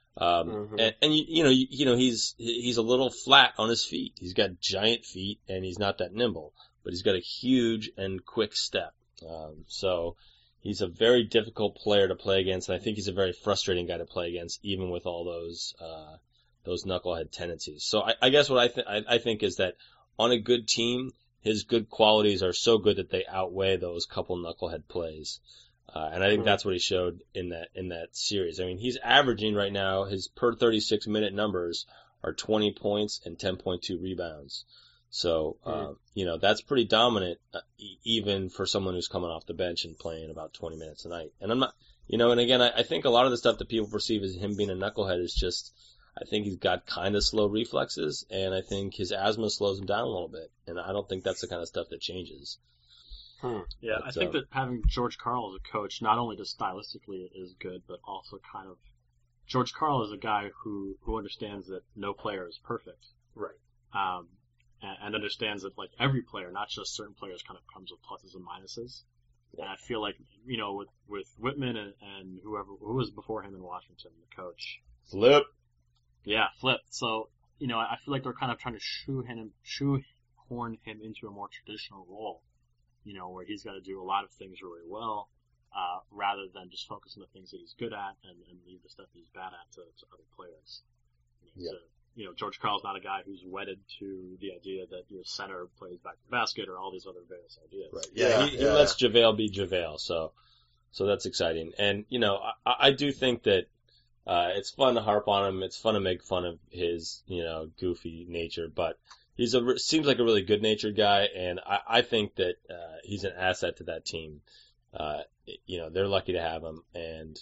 Um mm-hmm. and, and you, you know, you, you know, he's he's a little flat on his feet. He's got giant feet and he's not that nimble, but he's got a huge and quick step. Um so he's a very difficult player to play against, and I think he's a very frustrating guy to play against, even with all those uh those knucklehead tendencies. So I, I guess what I think I, I think is that on a good team, his good qualities are so good that they outweigh those couple knucklehead plays. Uh, and I think mm-hmm. that's what he showed in that, in that series. I mean, he's averaging right now, his per thirty-six minute numbers are twenty points and ten point two rebounds. So, uh, mm-hmm. you know, that's pretty dominant, uh, e- even for someone who's coming off the bench and playing about twenty minutes a night. And I'm not, you know, and again, I, I think a lot of the stuff that people perceive as him being a knucklehead is just, I think he's got kind of slow reflexes, and I think his asthma slows him down a little bit. And I don't think that's the kind of stuff that changes. Hmm. Yeah, but, I think uh, that having George Karl as a coach, not only just stylistically is good, but also kind of, George Karl is a guy who, who understands that no player is perfect. Right. Um, and, and understands that, like, every player, not just certain players, kind of comes with pluses and minuses. Yeah. And I feel like, you know, with, with Whitman and, and whoever, who was before him in Washington, the coach. Flip. Yeah, Flip. So, you know, I feel like they're kind of trying to shoehorn him, shoehorn him into a more traditional role, you know, where he's got to do a lot of things really well, uh, rather than just focus on the things that he's good at and, and leave the stuff that he's bad at to, to other players. You know, yeah. So, you know, George Karl's not a guy who's wedded to the idea that, you know, center plays back to the basket or all these other various ideas. Right. Yeah, yeah, he, yeah. he lets JaVale be JaVale, so, so that's exciting. And, you know, I, I do think that, Uh, it's fun to harp on him. It's fun to make fun of his, you know, goofy nature, but he's a, seems like a really good-natured guy, and I, I think that, uh, he's an asset to that team. Uh, you know, they're lucky to have him, and, uh,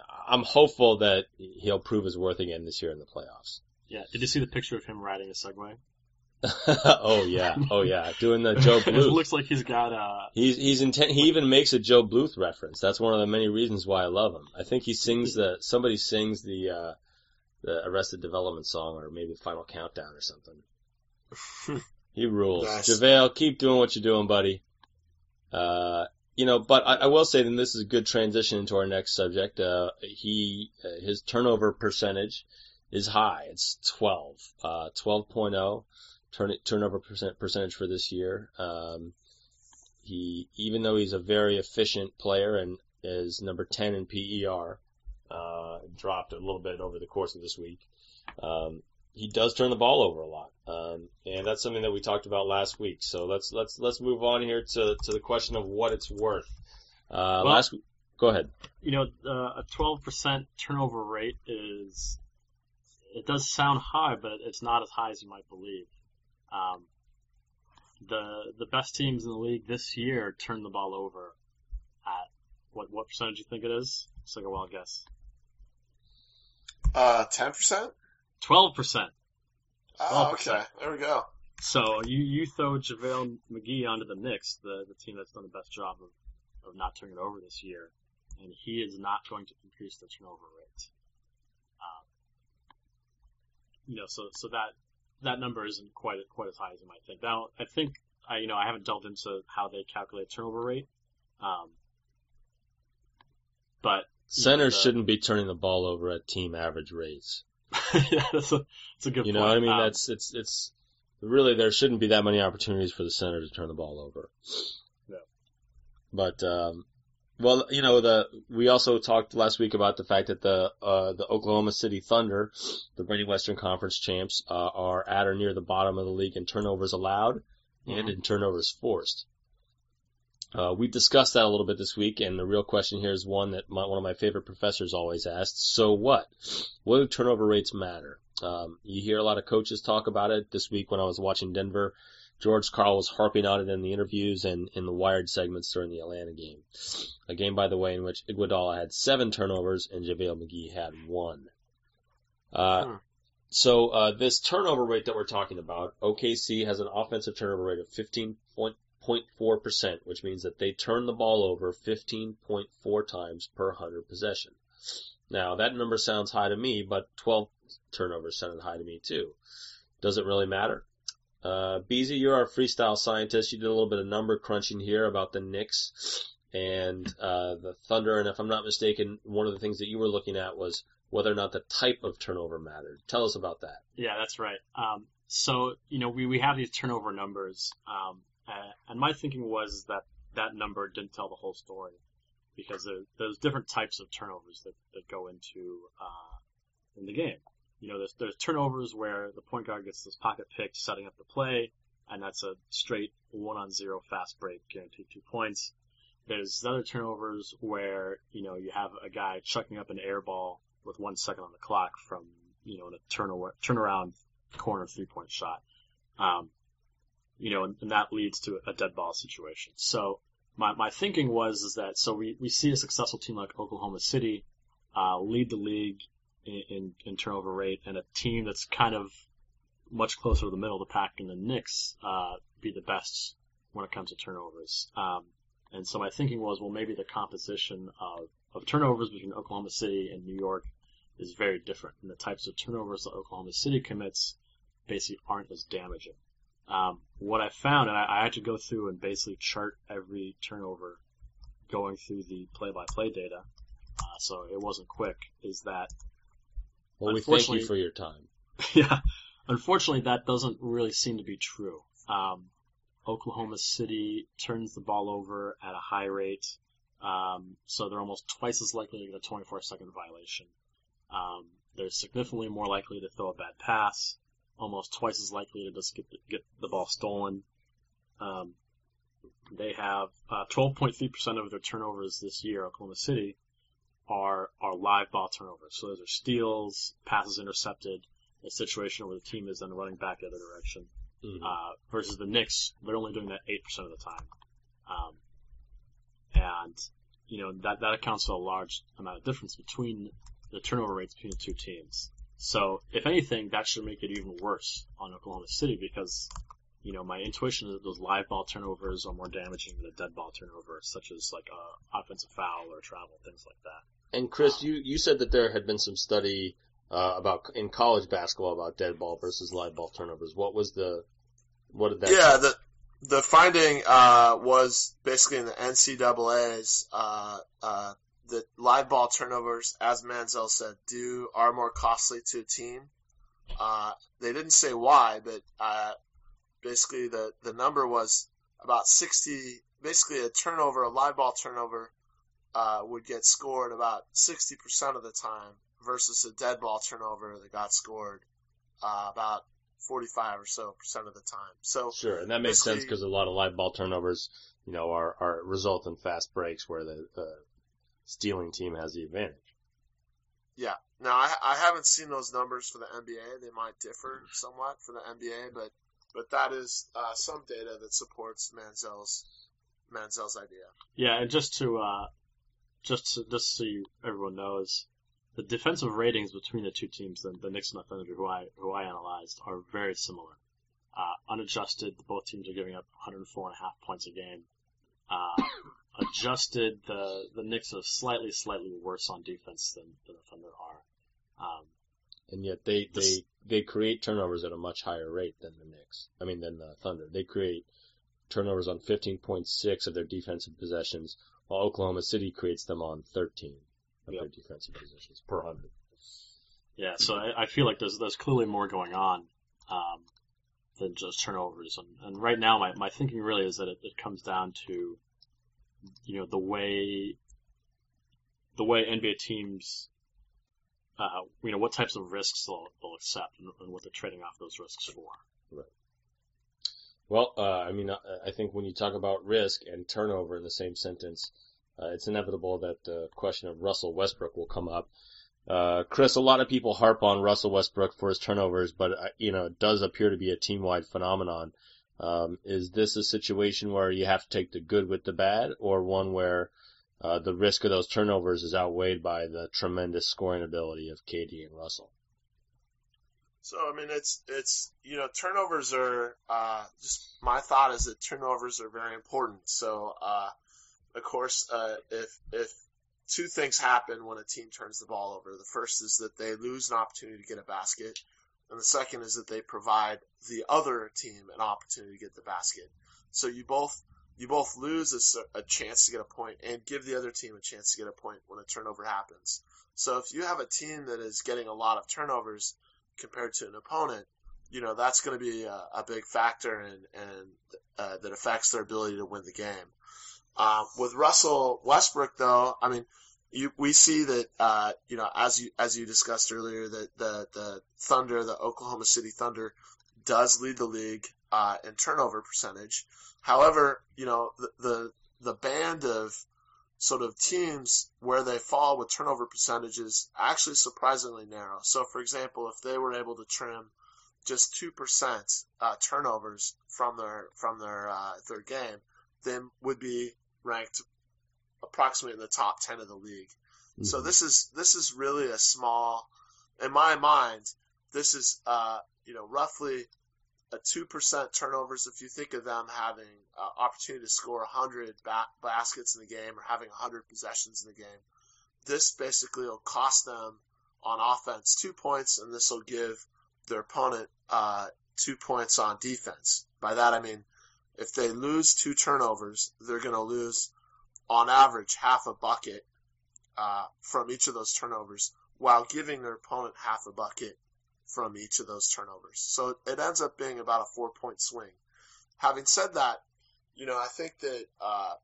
I'm hopeful that he'll prove his worth again this year in the playoffs. Yeah. Did you see the picture of him riding a Segway? oh yeah, oh yeah, doing the Joe Bluth. It looks like he's got a. He's he's intent. He even makes a Joe Bluth reference. That's one of the many reasons why I love him. I think he sings the somebody sings the uh, the Arrested Development song, or maybe Final Countdown or something. He rules. Nice. JaVale, keep doing what you're doing, buddy. Uh, you know, but I, I will say that this is a good transition into our next subject. Uh, he uh, his turnover percentage is high. It's twelve, uh, twelve point oh. Turn, turnover percent, percentage for this year. Um, he, even though he's a very efficient player and is number ten in P E R, uh, dropped a little bit over the course of this week. Um, he does turn the ball over a lot. Um, and that's something that we talked about last week. So let's, let's, let's move on here to, to the question of what it's worth. Uh, well, last week, go ahead. You know, uh, a twelve percent turnover rate is, it does sound high, but it's not as high as you might believe. Um, the the best teams in the league this year turn the ball over at what what percentage do you think it is? It's like a wild guess. Uh, ten percent. Twelve percent. Oh, okay. There we go. So you you throw JaVale McGee onto the Knicks, the the team that's done the best job of of not turning it over this year, and he is not going to increase the turnover rate. Um, you know, so so that. That number isn't quite quite as high as you might think. Now, I think I you know I haven't delved into how they calculate turnover rate, um, but Centers the, shouldn't be turning the ball over at team average rates. yeah, that's a that's a good. You point. know what I mean? Um, That's it's it's really there shouldn't be that many opportunities for the center to turn the ball over. Yeah. But um, well, you know the we also talked last week about the fact that the uh, the Oklahoma City Thunder, the reigning Western Conference champs, uh, are at or near the bottom of the league in turnovers allowed mm-hmm. and in turnovers forced. Uh, we discussed that a little bit this week, and the real question here is one that my, one of my favorite professors always asked. So what? What do turnover rates matter? Um, you hear a lot of coaches talk about it. This week when I was watching Denver, George Karl was harping on it in the interviews and in the Wired segments during the Atlanta game. A game, by the way, in which Iguodala had seven turnovers and JaVale McGee had one. Uh, hmm. So uh, this turnover rate that we're talking about, O K C has an offensive turnover rate of fifteen point four percent, which means that they turn the ball over fifteen point four times per one hundred possession. Now, that number sounds high to me, but twelve turnovers sounded high to me too. Does it really matter? Uh, Beezy, you're our freestyle scientist. You did a little bit of number crunching here about the Knicks and uh, the Thunder, and if I'm not mistaken, one of the things that you were looking at was whether or not the type of turnover mattered. Tell us about that. Yeah, that's right. Um, so, you know, we, we have these turnover numbers, um, uh, and my thinking was that that number didn't tell the whole story because there, there's different types of turnovers that, that go into uh, in the game. You know, there's, there's turnovers where the point guard gets this pocket pick setting up the play, and that's a straight one-on-zero fast break, guaranteed two points. There's other turnovers where, you know, you have a guy chucking up an air ball with one second on the clock from, you know, in a turnover, turnaround corner three-point shot. Um, you know, and, and that leads to a dead ball situation. So my, my thinking was is that, so we, we see a successful team like Oklahoma City uh, lead the league in, in, in turnover rate, and a team that's kind of much closer to the middle of the pack in the Knicks uh, be the best when it comes to turnovers. Um, and so my thinking was, well, maybe the composition of, of turnovers between Oklahoma City and New York is very different, and the types of turnovers that Oklahoma City commits basically aren't as damaging. Um, what I found, and I, I had to go through and basically chart every turnover going through the play-by-play data, uh, so it wasn't quick, is that Well, we thank you for your time. Yeah, unfortunately, that doesn't really seem to be true. Um, Oklahoma City turns the ball over at a high rate, um, so they're almost twice as likely to get a twenty-four second violation. Um, they're significantly more likely to throw a bad pass, almost twice as likely to just get the, get the ball stolen. Um, they have uh, twelve point three percent of their turnovers this year, Oklahoma City, are are live ball turnovers. So those are steals, passes intercepted, a situation where the team is then running back the other direction. Mm-hmm. Uh, versus the Knicks, they're only doing that eight percent of the time. Um, and, you know, that, that accounts for a large amount of difference between the turnover rates between the two teams. So, if anything, that should make it even worse on Oklahoma City because, you know, my intuition is that those live ball turnovers are more damaging than a dead ball turnover, such as like a offensive foul or travel, things like that. And Chris, um, you, you said that there had been some study uh, about in college basketball about dead ball versus live ball turnovers. What was the what did that? Yeah, say? the the finding uh, was basically in the N C double A's. Uh, uh, the live ball turnovers, as Manziel said, do are more costly to a team. Uh, they didn't say why, but uh, basically the, the number was about sixty. Basically, a turnover, a live ball turnover, uh, would get scored about sixty percent of the time versus a dead ball turnover that got scored uh, about forty-five or so percent of the time. So sure, and that makes sense because a lot of live ball turnovers, you know, are, are result in fast breaks where the uh, stealing team has the advantage. Yeah. Now, I, I haven't seen those numbers for the N B A. They might differ somewhat for the N B A, but but that is uh, some data that supports Manziel's Manziel's idea. Yeah, and just to uh, just to, just so you, everyone knows, the defensive ratings between the two teams, the, the Knicks and the Thunder, who I who I analyzed, are very similar. Uh, unadjusted, both teams are giving up one hundred four and a half points a game. Uh, adjusted, the the Knicks are slightly slightly worse on defense than, than the Thunder are. Um, and yet they, this, they they create turnovers at a much higher rate than the Knicks. I mean, than the Thunder. They create turnovers on fifteen point six of their defensive possessions, while Oklahoma City creates them on thirteen of yep. their defensive possessions per hundred. Yeah, so I, I feel like there's there's clearly more going on um, than just turnovers. And, and right now, my, my thinking really is that it, it comes down to, you know, the way the way N B A teams, uh, you know, what types of risks they'll, they'll accept and, and what they're trading off those risks for. Right. Well, uh, I mean, I, I think when you talk about risk and turnover in the same sentence, uh, it's inevitable that the question of Russell Westbrook will come up. Uh, Chris, a lot of people harp on Russell Westbrook for his turnovers, but, uh, you know, it does appear to be a team-wide phenomenon. Um, is this a situation where you have to take the good with the bad, or one where uh, the risk of those turnovers is outweighed by the tremendous scoring ability of K D and Russell? So, I mean, it's, it's you know, turnovers are, uh, just my thought is that turnovers are very important. So, uh, of course, uh, if, if two things happen when a team turns the ball over, the first is that they lose an opportunity to get a basket, and the second is that they provide the other team an opportunity to get the basket. So you both, you both lose a, a chance to get a point and give the other team a chance to get a point when a turnover happens. So if you have a team that is getting a lot of turnovers compared to an opponent, you know, that's going to be a, a big factor and, and uh, that affects their ability to win the game. Uh, with Russell Westbrook, though, I mean, you, we see that, uh, you know, as you, as you discussed earlier, that the, the Thunder, the Oklahoma City Thunder does lead the league, uh, in turnover percentage. However, you know, the, the, the band of sort of teams where they fall with turnover percentages actually surprisingly narrow. So, for example, if they were able to trim just two percent, uh, turnovers from their, from their, uh, their game, then would be ranked approximately in the top ten of the league. Mm-hmm. So this is this is really a small, in my mind, this is uh, you know roughly a two percent turnovers. If you think of them having uh, opportunity to score one hundred ba- baskets in the game or having one hundred possessions in the game, this basically will cost them on offense two points, and this will give their opponent uh, two points on defense. By that I mean, if they lose two turnovers, they're going to lose, on average, half a bucket uh, from each of those turnovers, while giving their opponent half a bucket from each of those turnovers. So it ends up being about a four-point swing. Having said that, you know, I think that, uh,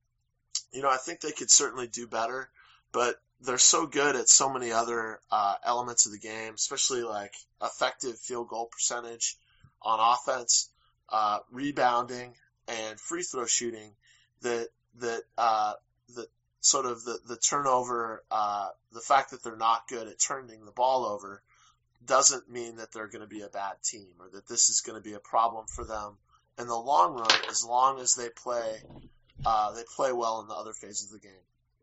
you know, I think they could certainly do better, but they're so good at so many other uh, elements of the game, especially like effective field goal percentage on offense, uh, rebounding, and free throw shooting, that that uh, that sort of the the turnover, uh, the fact that they're not good at turning the ball over, doesn't mean that they're going to be a bad team or that this is going to be a problem for them in the long run, as long as they play uh, they play well in the other phases of the game.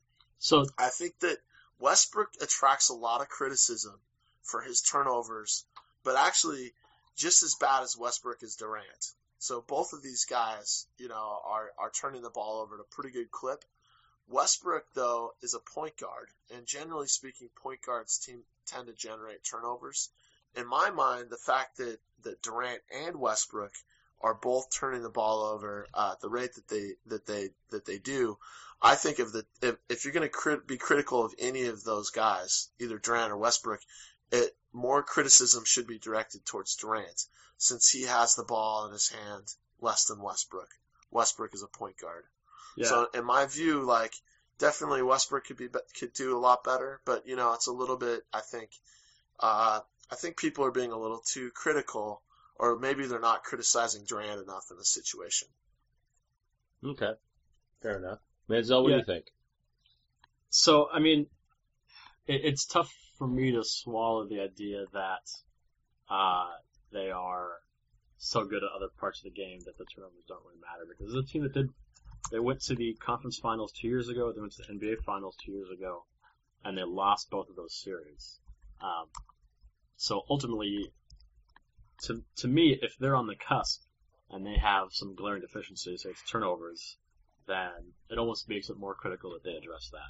So I think that Westbrook attracts a lot of criticism for his turnovers, but actually just as bad as Westbrook is Durant. So both of these guys, you know, are, are turning the ball over at a pretty good clip. Westbrook, though, is a point guard, and generally speaking, point guards team, tend to generate turnovers. In my mind, the fact that, that Durant and Westbrook are both turning the ball over uh, at the rate that they that they that they do, I think of the if, if you're going to crit, be critical of any of those guys, either Durant or Westbrook, it, more criticism should be directed towards Durant, since he has the ball in his hand less than Westbrook. Westbrook is a point guard. yeah, So in my view, like, definitely Westbrook could be could do a lot better, but you know, it's a little bit. I think, uh, I think people are being a little too critical, or maybe they're not criticizing Durant enough in the situation. Okay, fair enough. Manziel, what Yeah. do you think? So, I mean, it, it's tough for me to swallow the idea that uh, they are so good at other parts of the game that the turnovers don't really matter. Because there's a team that did, they went to the conference finals two years ago, they went to the N B A finals two years ago, and they lost both of those series. Um, so ultimately, to to me, if they're on the cusp and they have some glaring deficiencies, say it's turnovers, then it almost makes it more critical that they address that.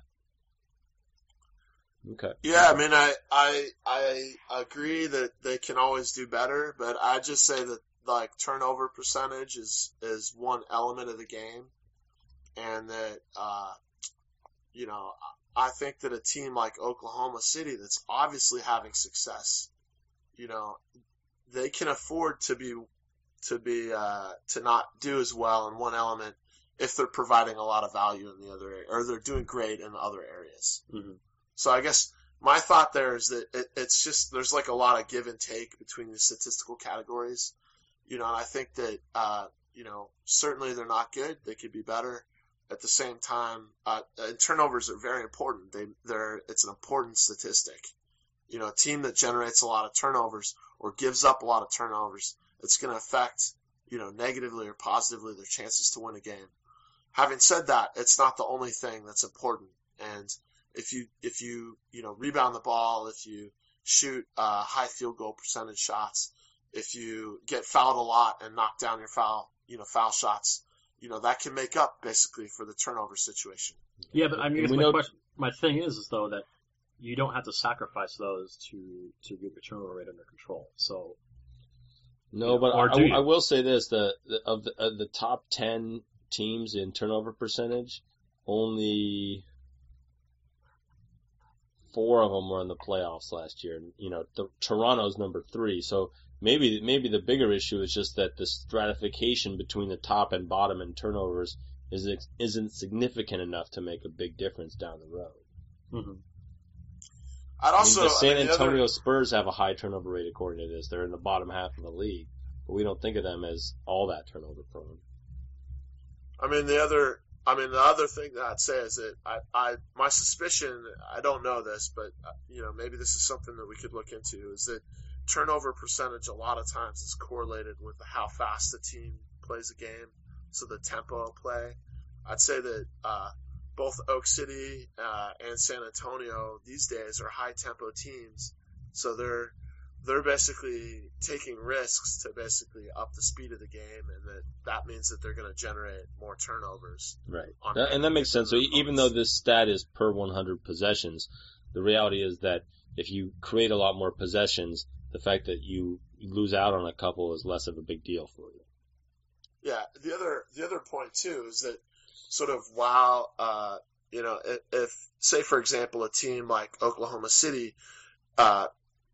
Okay. Yeah, I mean, I, I I agree that they can always do better, but I just say that like turnover percentage is is one element of the game, and that uh, you know, I think that a team like Oklahoma City that's obviously having success, you know, they can afford to be to be uh, to not do as well in one element if they're providing a lot of value in the other area, or they're doing great in other areas. Mm-hmm. So I guess my thought there is that it, it's just there's like a lot of give and take between the statistical categories, you know. And I think that uh, you know, certainly they're not good; they could be better. At the same time, uh, and turnovers are very important. They they're it's an important statistic. You know, a team that generates a lot of turnovers or gives up a lot of turnovers, it's going to affect, you know, negatively or positively their chances to win a game. Having said that, it's not the only thing that's important. And if you if you you know rebound the ball, if you shoot uh, high field goal percentage shots, if you get fouled a lot and knock down your foul you know foul shots, you know that can make up basically for the turnover situation. Yeah, but I mean, And I guess we my, know- question, my thing is, is though that you don't have to sacrifice those to to get your turnover rate under control. So No, but Or I, do I, you? I will say this: the, the of the of the top ten teams in turnover percentage, only four of them were in the playoffs last year. You know, the, Toronto's number three. So maybe maybe the bigger issue is just that the stratification between the top and bottom in turnovers is isn't significant enough to make a big difference down the road. mm-hmm. I'd also I mean, the San I mean, the Antonio other, Spurs have a high turnover rate according to this. They're in the bottom half of the league, but we don't think of them as all that turnover prone. I mean the other I mean the other thing that I'd say is that I, I my suspicion, I don't know this, but uh, you know maybe this is something that we could look into, is that turnover percentage a lot of times is correlated with how fast the team plays a game, so the tempo of play. I'd say that uh, both Oak City uh, and San Antonio these days are high tempo teams, so they're they're basically taking risks to basically up the speed of the game, and that that means that they're going to generate more turnovers. Right. On That, and that makes sense. So opponents. even though this stat is per one hundred possessions, the reality is that if you create a lot more possessions, the fact that you lose out on a couple is less of a big deal for you. Yeah, the other the other point too is that sort of while uh, you know if, if say for example a team like Oklahoma City uh,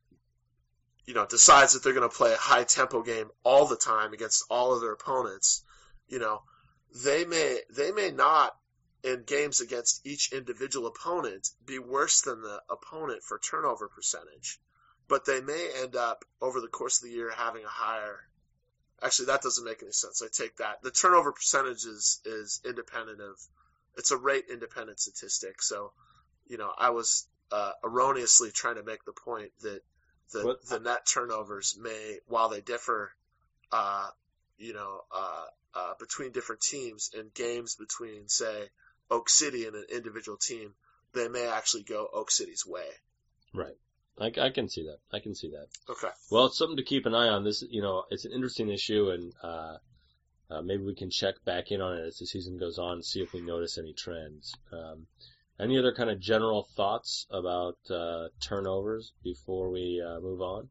you know decides that they're going to play a high tempo game all the time against all of their opponents, you know they may they may not in games against each individual opponent be worse than the opponent for turnover percentage, but they may end up over the course of the year having a higher. Actually, that doesn't make any sense. I take that. The turnover percentage is, is independent of, it's a rate independent statistic. So, you know, I was uh, erroneously trying to make the point that the, What? the net turnovers may, while they differ, uh, you know, uh, uh, between different teams in games between, say, Oak City and an individual team, they may actually go Oak City's way. Right. I, I can see that. I can see that. Okay. Well, it's something to keep an eye on. This, you know, it's an interesting issue, and uh, uh, maybe we can check back in on it as the season goes on and see if we notice any trends. Um, any other kind of general thoughts about uh, turnovers before we uh, move on?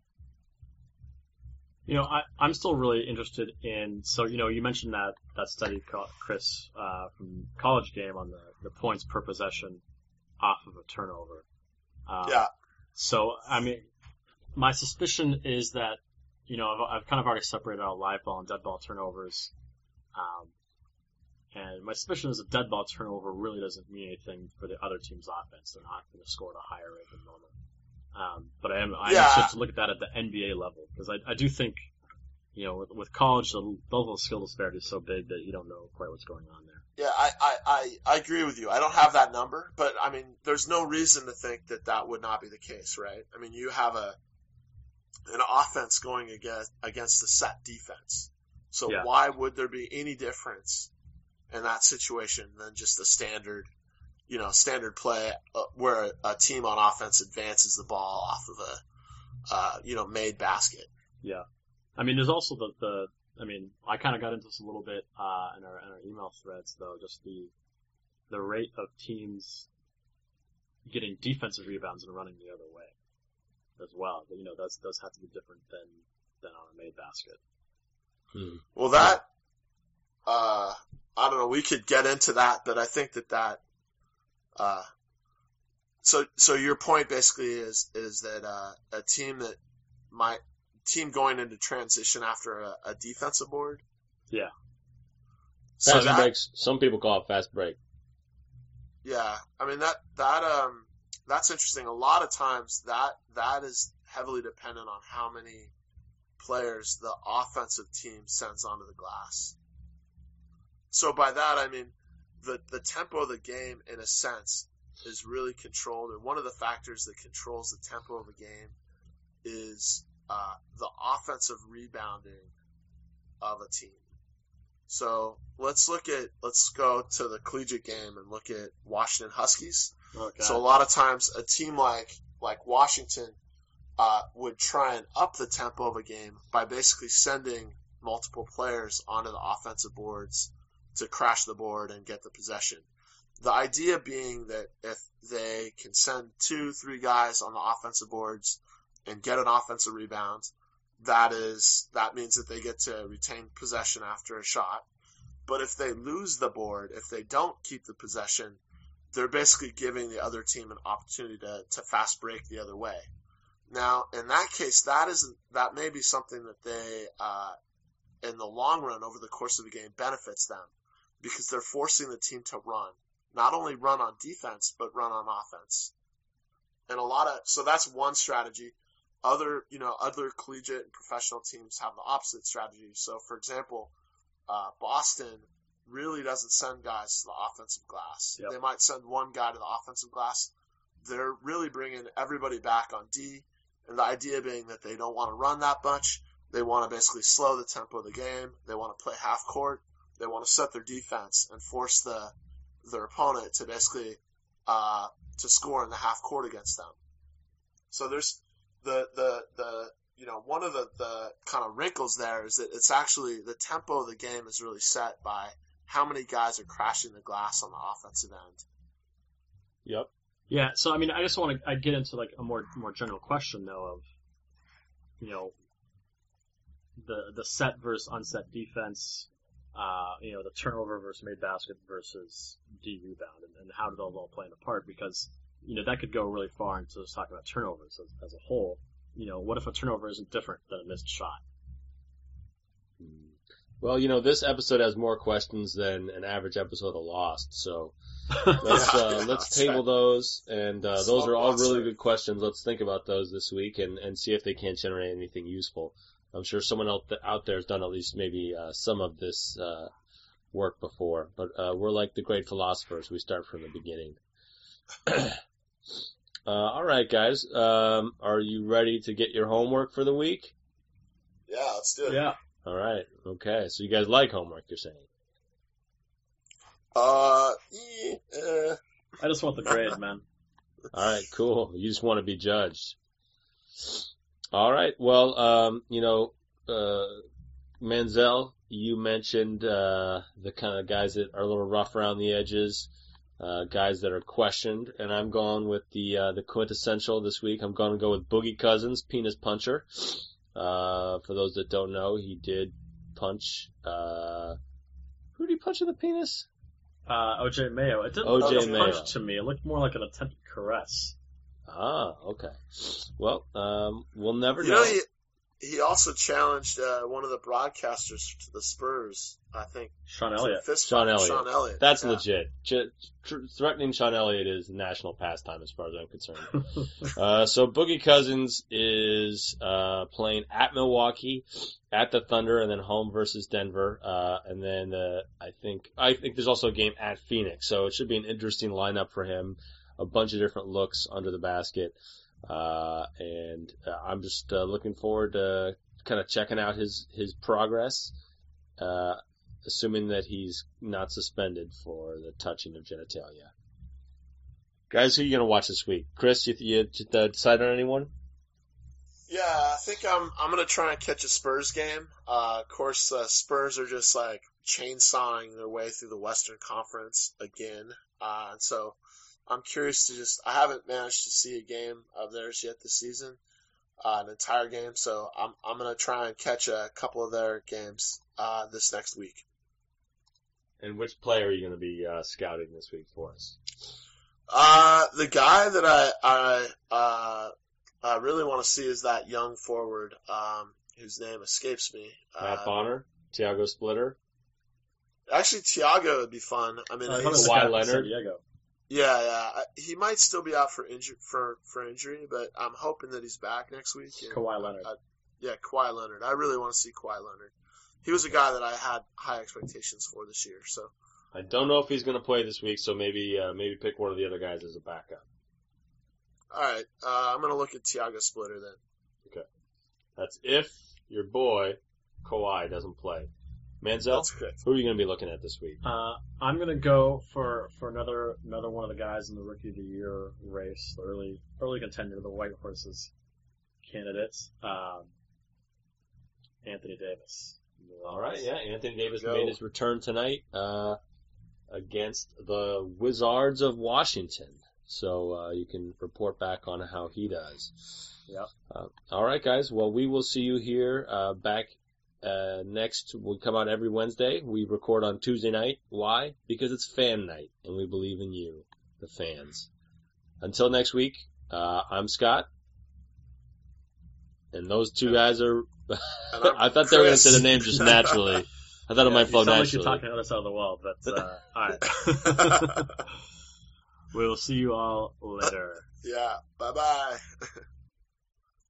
You know, I, I'm still really interested in, so, you know, you mentioned that, that study, Chris, uh, from College Game on the, the points per possession off of a turnover. Um, yeah. So, I mean, my suspicion is that, you know, I've, I've kind of already separated out live ball and dead ball turnovers. Um, and my suspicion is a dead ball turnover really doesn't mean anything for the other team's offense. They're not going to score at a higher rate than normal. Um, but I am, I'm yeah. interested to look at that at the N B A level, because I, I do think, you know, with, with college, the level of skill disparity is so big that you don't know quite what's going on there. Yeah, I, I, I, I agree with you. I don't have that number, but I mean, there's no reason to think that that would not be the case, right? I mean, you have a an offense going against against a set defense, so Yeah. why would there be any difference in that situation than just a standard, you know, standard play uh, where a, a team on offense advances the ball off of a, uh, you know, made basket? Yeah. I mean, there's also the, the I mean, I kind of got into this a little bit uh, in our in our email threads, though. Just the the rate of teams getting defensive rebounds and running the other way as well. But, you know, that does have to be different than than on a made basket. Hmm. Well, that uh, I don't know. We could get into that, but I think that that uh, so so your point basically is is that uh, a team that might team going into transition after a, a defensive board. Yeah. So Fast that, breaks. Some people call it fast break. yeah, I mean that that um that's interesting. A lot of times that that is heavily dependent on how many players the offensive team sends onto the glass. So by that I mean the the tempo of the game, in a sense, is really controlled, and one of the factors that controls the tempo of a game is Uh, the offensive rebounding of a team. So let's look at, let's go to the collegiate game and look at Washington Huskies. Okay. So a lot of times a team like, like Washington, uh, would try and up the tempo of a game by basically sending multiple players onto the offensive boards to crash the board and get the possession. The idea being that if they can send two, three guys on the offensive boards and get an offensive rebound, that is, that means that they get to retain possession after a shot. But if they lose the board, if they don't keep the possession, they're basically giving the other team an opportunity to, to fast break the other way. Now, in that case, that isn't, that may be something that they, uh, in the long run, over the course of the game, benefits them, because they're forcing the team to run. Not only run on defense, but run on offense. And a lot of, so that's one strategy. Other, you know, other collegiate and professional teams have the opposite strategy. So, for example, uh, Boston really doesn't send guys to the offensive glass. Yep. They might send one guy to the offensive glass. They're really bringing everybody back on D, and the idea being that they don't want to run that much. They want to basically slow the tempo of the game. They want to play half court. They want to set their defense and force the their opponent to basically uh, to score in the half court against them. So there's The, the, the, you know, one of the, the kind of wrinkles there is that it's actually, the tempo of the game is really set by how many guys are crashing the glass on the offensive end. Yep. Yeah, so I mean, I just want to I get into like a more more general question though of, you know, the the set versus unset defense, uh, you know, the turnover versus made basket versus D rebound, and, and how do those all play a part? Because, you know, that could go really far into just talking about turnovers as, as a whole. You know, what if a turnover isn't different than a missed shot? Well, you know, this episode has more questions than an average episode of Lost, so let's Yeah, uh, yeah, let's that's table right. those, and uh, those Smoke are all monster. really good questions. Let's think about those this week and, and see if they can't generate anything useful. I'm sure someone out, th- out there has done at least maybe uh, some of this uh, work before, but uh, we're like the great philosophers. We start from the beginning. uh, all right, guys. Um, are you ready to get your homework for the week? Yeah, let's do it. Yeah. All right. Okay. So you guys like homework, you're saying? Uh, yeah, uh, I just want the grade, man. All right, cool. You just want to be judged. All right. Well, um, you know, uh, Manziel, you mentioned uh, the kind of guys that are a little rough around the edges, uh, guys that are questioned, and I'm going with the uh, the quintessential this week. I'm going to go with Boogie Cousins, penis puncher. Uh, for those that don't know, he did punch. Uh, who did he punch in the penis? Uh, O J Mayo. It didn't O J look like a Mayo. punch to me. It looked more like an attempted caress. Ah, okay. Well, um, we'll never You know. know, he, he also challenged uh, one of the broadcasters to the Spurs, I think. Sean to a Elliott. fist Sean fight. Elliott. Sean Elliott. That's yeah. legit. Ch- tr- threatening Sean Elliott is national pastime as far as I'm concerned. uh, so Boogie Cousins is uh, playing at Milwaukee, at the Thunder, and then home versus Denver. Uh, and then uh, I think I think there's also a game at Phoenix. So it should be an interesting lineup for him. A bunch of different looks under the basket. Uh, and uh, I'm just uh, looking forward to kind of checking out his, his progress, uh, assuming that he's not suspended for the touching of genitalia. Guys, who are you going to watch this week? Chris, you, you uh, decide on anyone? Yeah, I think I'm I'm gonna try and catch a Spurs game. Uh, of course, uh, Spurs are just like chainsawing their way through the Western Conference again. Uh, and so I'm curious to just I haven't managed to see a game of theirs yet this season, uh, an entire game. So I'm I'm gonna try and catch a couple of their games uh, this next week. And which player are you going to be uh, scouting this week for us? Uh, the guy that I I uh, I really want to see is that young forward, um, whose name escapes me. Matt Uh, Bonner? Thiago Splitter? Actually, Thiago would be fun. I mean, Uh, he's- one of the Kawhi captains of Leonard. San Diego. yeah, yeah. I- He might still be out for injury for, for injury, but I'm hoping that he's back next week. and Kawhi Leonard. I, yeah, Kawhi Leonard. I really want to see Kawhi Leonard. He was a guy that I had high expectations for this year. So I don't know if he's going to play this week, so maybe uh, maybe pick one of the other guys as a backup. all right, uh, I'm gonna look at Thiago Splitter then. That's if your boy Kawhi doesn't play. Manziel, That's correct. who are you going to be looking at this week? Uh, I'm gonna go for, for another another one of the guys in the Rookie of the Year race, the early early contender, the White Horses candidates, um, Anthony Davis. All right, yeah, Anthony Davis Go. made his return tonight uh, against the Wizards of Washington. So uh, you can report back on how he does. Yep. Uh, all right, guys. Well, we will see you here uh, back uh, next. We come out every Wednesday. We record on Tuesday night. Why? Because it's fan night, and we believe in you, the fans. Until next week, uh, I'm Scott. And those two guys are... And I'm I thought they were going to Chris. say the name just naturally. I thought it might You flow sound like you're naturally. talking to the other side of the world, but uh, all right. We'll see you all later. Yeah. Bye bye.